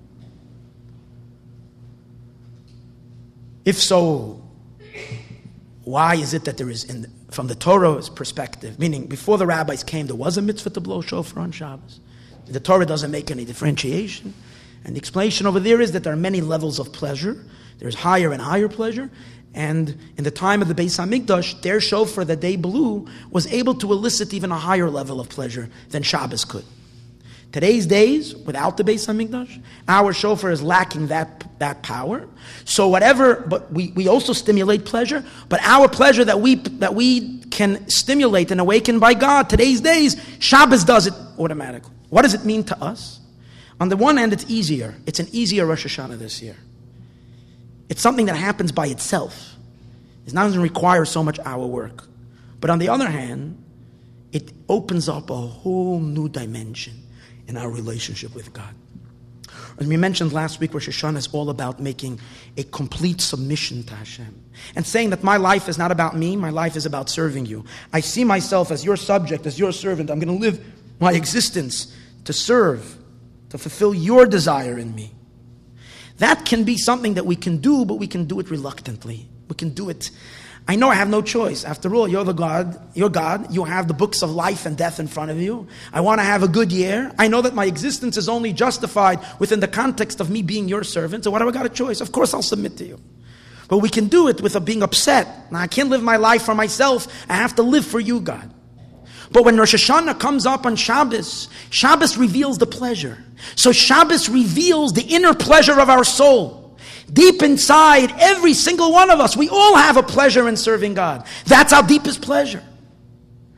If so, why is it that there is, from the Torah's perspective, meaning before the rabbis came, there was a mitzvah to blow shofar on Shabbos? The Torah doesn't make any differentiation. And the explanation over there is that there are many levels of pleasure. There's higher and higher pleasure. And in the time of the Beis HaMikdash, their shofar that they blew was able to elicit even a higher level of pleasure than Shabbos could. Today's days, without the Beis HaMikdash, our shofar is lacking that power. So whatever, but we also stimulate pleasure, but our pleasure that we can stimulate and awaken by God, today's days, Shabbos does it automatically. What does it mean to us? On the one hand, it's easier. It's an easier Rosh Hashanah this year. It's something that happens by itself. It doesn't require so much our work. But on the other hand, it opens up a whole new dimension in our relationship with God. As we mentioned last week, Rosh Hashanah is all about making a complete submission to Hashem. And saying that my life is not about me, my life is about serving you. I see myself as your subject, as your servant. I'm going to live my existence to serve, to fulfill your desire in me. That can be something that we can do, but we can do it reluctantly. We can do it. I know I have no choice. After all, you're God. You have the books of life and death in front of you. I want to have a good year. I know that my existence is only justified within the context of me being your servant. So what do I got a choice? Of course I'll submit to you. But we can do it with being upset. Now I can't live my life for myself. I have to live for you, God. But when Rosh Hashanah comes up on Shabbos, Shabbos reveals the pleasure. So Shabbos reveals the inner pleasure of our soul. Deep inside, every single one of us, we all have a pleasure in serving God. That's our deepest pleasure.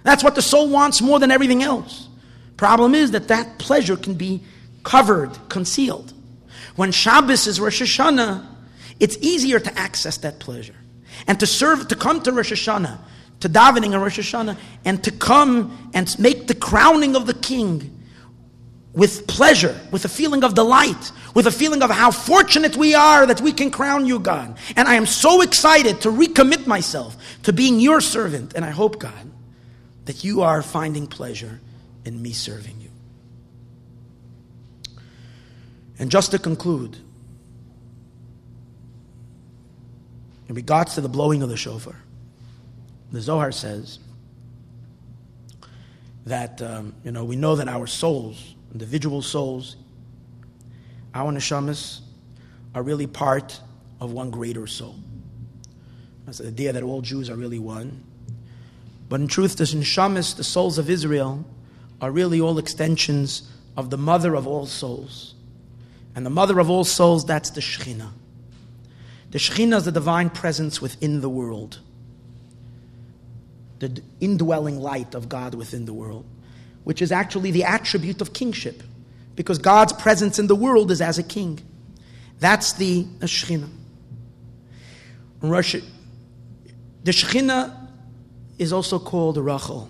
That's what the soul wants more than everything else. Problem is that pleasure can be covered, concealed. When Shabbos is Rosh Hashanah, it's easier to access that pleasure. And to come to Rosh Hashanah, to davening on Rosh Hashanah, and to come and make the crowning of the king with pleasure, with a feeling of delight, with a feeling of how fortunate we are that we can crown you, God. And I am so excited to recommit myself to being your servant. And I hope, God, that you are finding pleasure in me serving you. And just to conclude, in regards to the blowing of the shofar, the Zohar says that, we know that our souls, individual souls, our neshamas are really part of one greater soul. That's the idea that all Jews are really one. But in truth, the neshamas, the souls of Israel, are really all extensions of the mother of all souls. And the mother of all souls, that's the Shekhinah. The Shekhinah is the divine presence within the world. The indwelling light of God within the world, which is actually the attribute of kingship, because God's presence in the world is as a king. That's the Shekhinah. The Shekhinah is also called Rachel.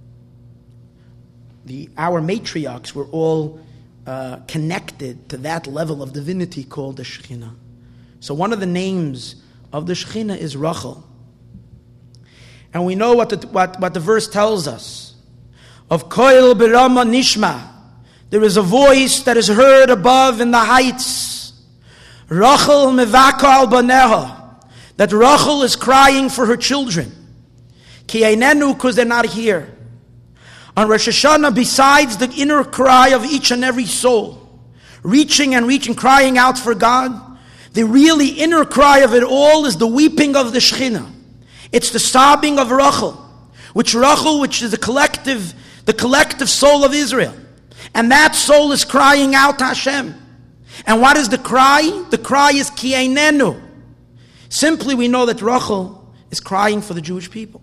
Our matriarchs were all connected to that level of divinity called the Shekhinah. So one of the names of the Shekhinah is Rachel. And we know what the verse tells us. Of Koil Birama Nishma, there is a voice that is heard above in the heights. Rachel Mevaka al Baneha, that Rachel is crying for her children. Ki einenu, because they're not here. On Rosh Hashanah, besides the inner cry of each and every soul, reaching, crying out for God, the really inner cry of it all is the weeping of the Shekhinah. It's the sobbing of Rachel, which is the collective soul of Israel. And that soul is crying out to Hashem. And what is the cry? The cry is Ki einenu. Simply we know that Rachel is crying for the Jewish people.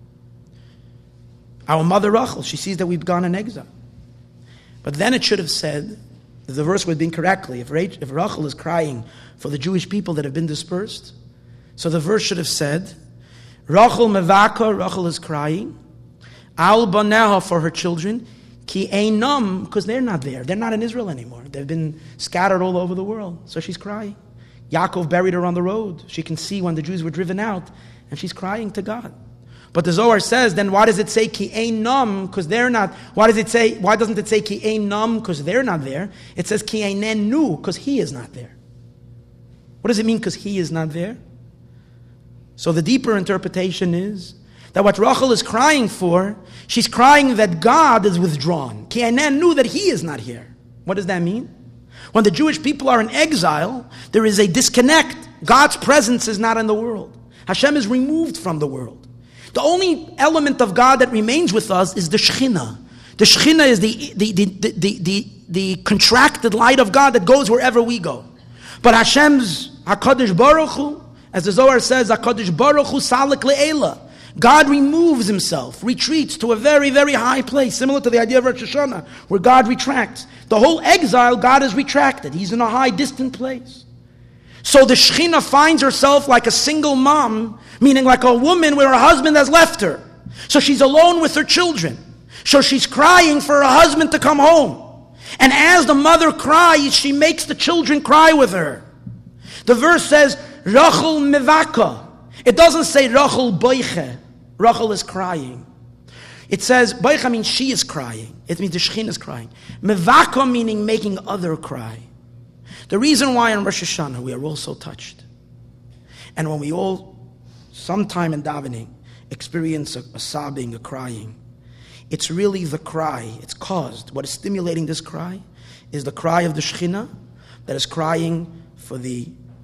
Our mother Rachel, she sees that we've gone in exile. But then it should have said, if the verse would have been correctly, if Rachel is crying for the Jewish people that have been dispersed, so the verse should have said, Rachel mevaka, Rachel is crying, al baneha, for her children, ki einam, because they're not there. They're not in Israel anymore. They've been scattered all over the world. So she's crying. Yaakov buried her on the road. She can see when the Jews were driven out, and she's crying to God. But the Zohar says, then why does it say ki einam, because they're not? Why doesn't it say ki einam, because they're not there? It says ki einenu, because he is not there. What does it mean, because he is not there? So the deeper interpretation is that what Rachel is crying for, she's crying that God is withdrawn. Ki einenu, that he is not here. What does that mean? When the Jewish people are in exile, there is a disconnect. God's presence is not in the world. Hashem is removed from the world. The only element of God that remains with us is the Shekhinah. The Shekhinah is the contracted light of God that goes wherever we go. But Hashem's HaKadosh Baruch Hu, as the Zohar says, HaKadosh Baruch Hu Salik Le'ela. God removes himself, retreats to a very, very high place, similar to the idea of Rosh Hashanah, where God retracts. The whole exile, God is retracted. He's in a high, distant place. So the Shekhinah finds herself like a single mom, meaning like a woman where her husband has left her. So she's alone with her children. So she's crying for her husband to come home. And as the mother cries, she makes the children cry with her. The verse says, Rachel mevaka. It doesn't say Rachel boiche. Rachel is crying. It says, boiche means she is crying. It means the Shekhinah is crying. Mevaka meaning making other cry. The reason why on Rosh Hashanah we are all so touched, and when we all, sometime in davening, experience a sobbing, a crying, it's really the cry. It's caused. What is stimulating this cry is the cry of the Shekhinah that is crying for the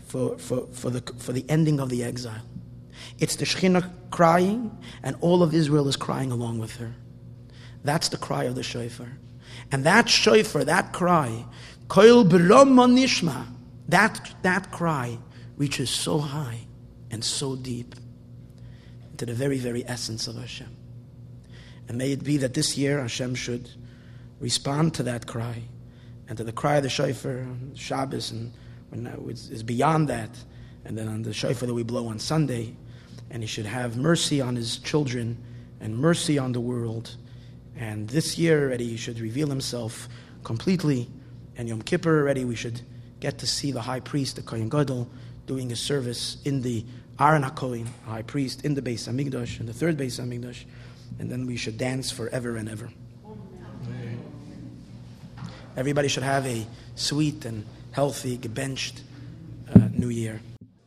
ending of the exile. It's the Shekhinah crying, and all of Israel is crying along with her. That's the cry of the shofar, and that shofar, that cry. Koil Birama Nishma, that cry reaches so high and so deep into the very, very essence of Hashem. And may it be that this year Hashem should respond to that cry, and to the cry of the shofar on Shabbos, and when is beyond that, and then on the shofar that we blow on Sunday, and He should have mercy on His children and mercy on the world. And this year already He should reveal Himself completely, and Yom Kippur already we should get to see the high priest, the Kohen Gadol, doing his service in the Aaron HaKohen, high priest, in the Beis HaMikdash, in the third Beis HaMikdash, and then we should dance forever and ever. Everybody should have a sweet and healthy, gebenched New Year.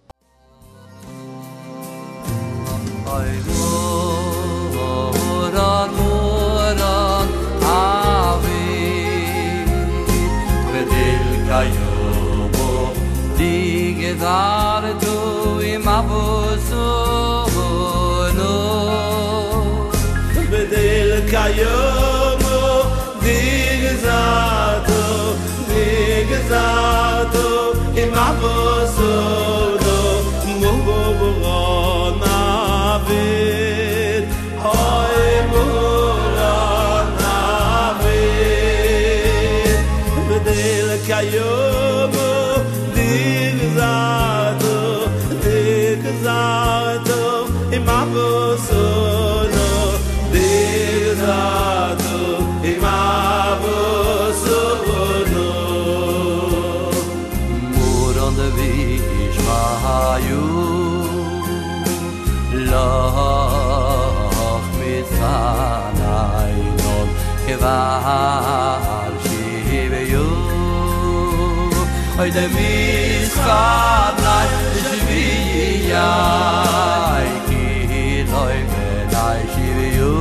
Oy de mis khatnay shviya ki loy venay shviyu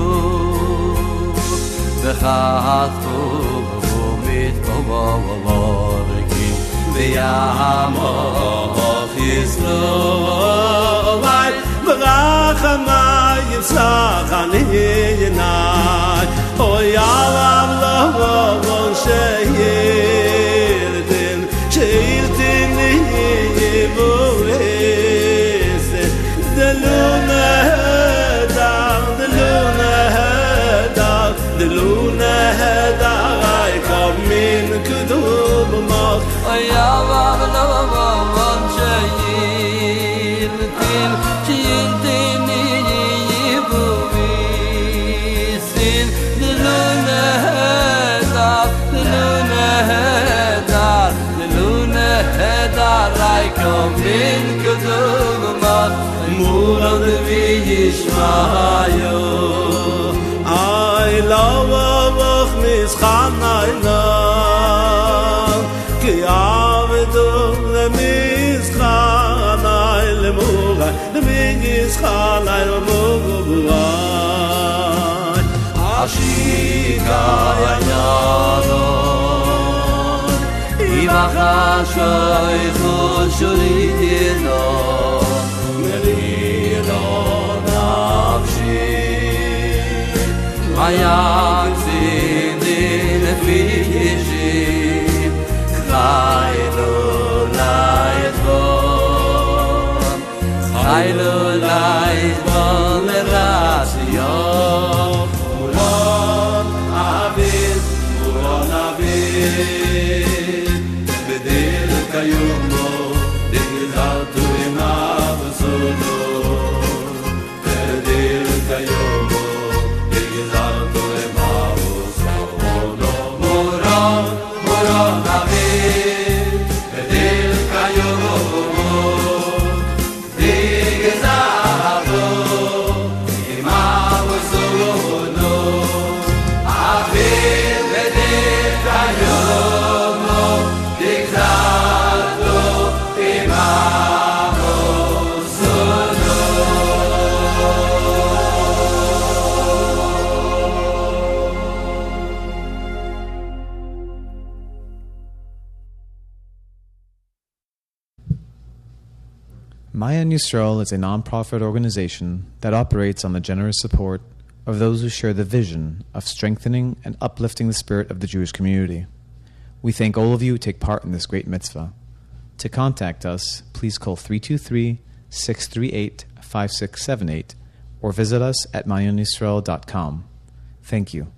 bekhatu mit kovavorki beyamo khislo vay brakhma yisachani nay oy Allah von sheyedin Sheiltini yivues the luna dar I come in kudum mak ay Allah Sheiltini yivues the luna dar I come in kudum mak murad vi yishmayo I love vach mis khanayna ki avdu le mis khanay le mura le mis khanay le mura ashika yano Imachashoy chushuridino Merino nafshi Mayak zidin fishi Chaylu laydvon Chaylu laydvon lerasyon Muron avid Bedel kayumo digzatu imavsuno Bedel kayumo digzatu imavsuno Moron avid Bedel kayumo digzatu imavsuno Avid bedel kayumo Mayan Yisrael is a non-profit organization that operates on the generous support of those who share the vision of strengthening and uplifting the spirit of the Jewish community. We thank all of you who take part in this great mitzvah. To contact us, please call 323-638-5678 or visit us at mayanisrael.com. Thank you.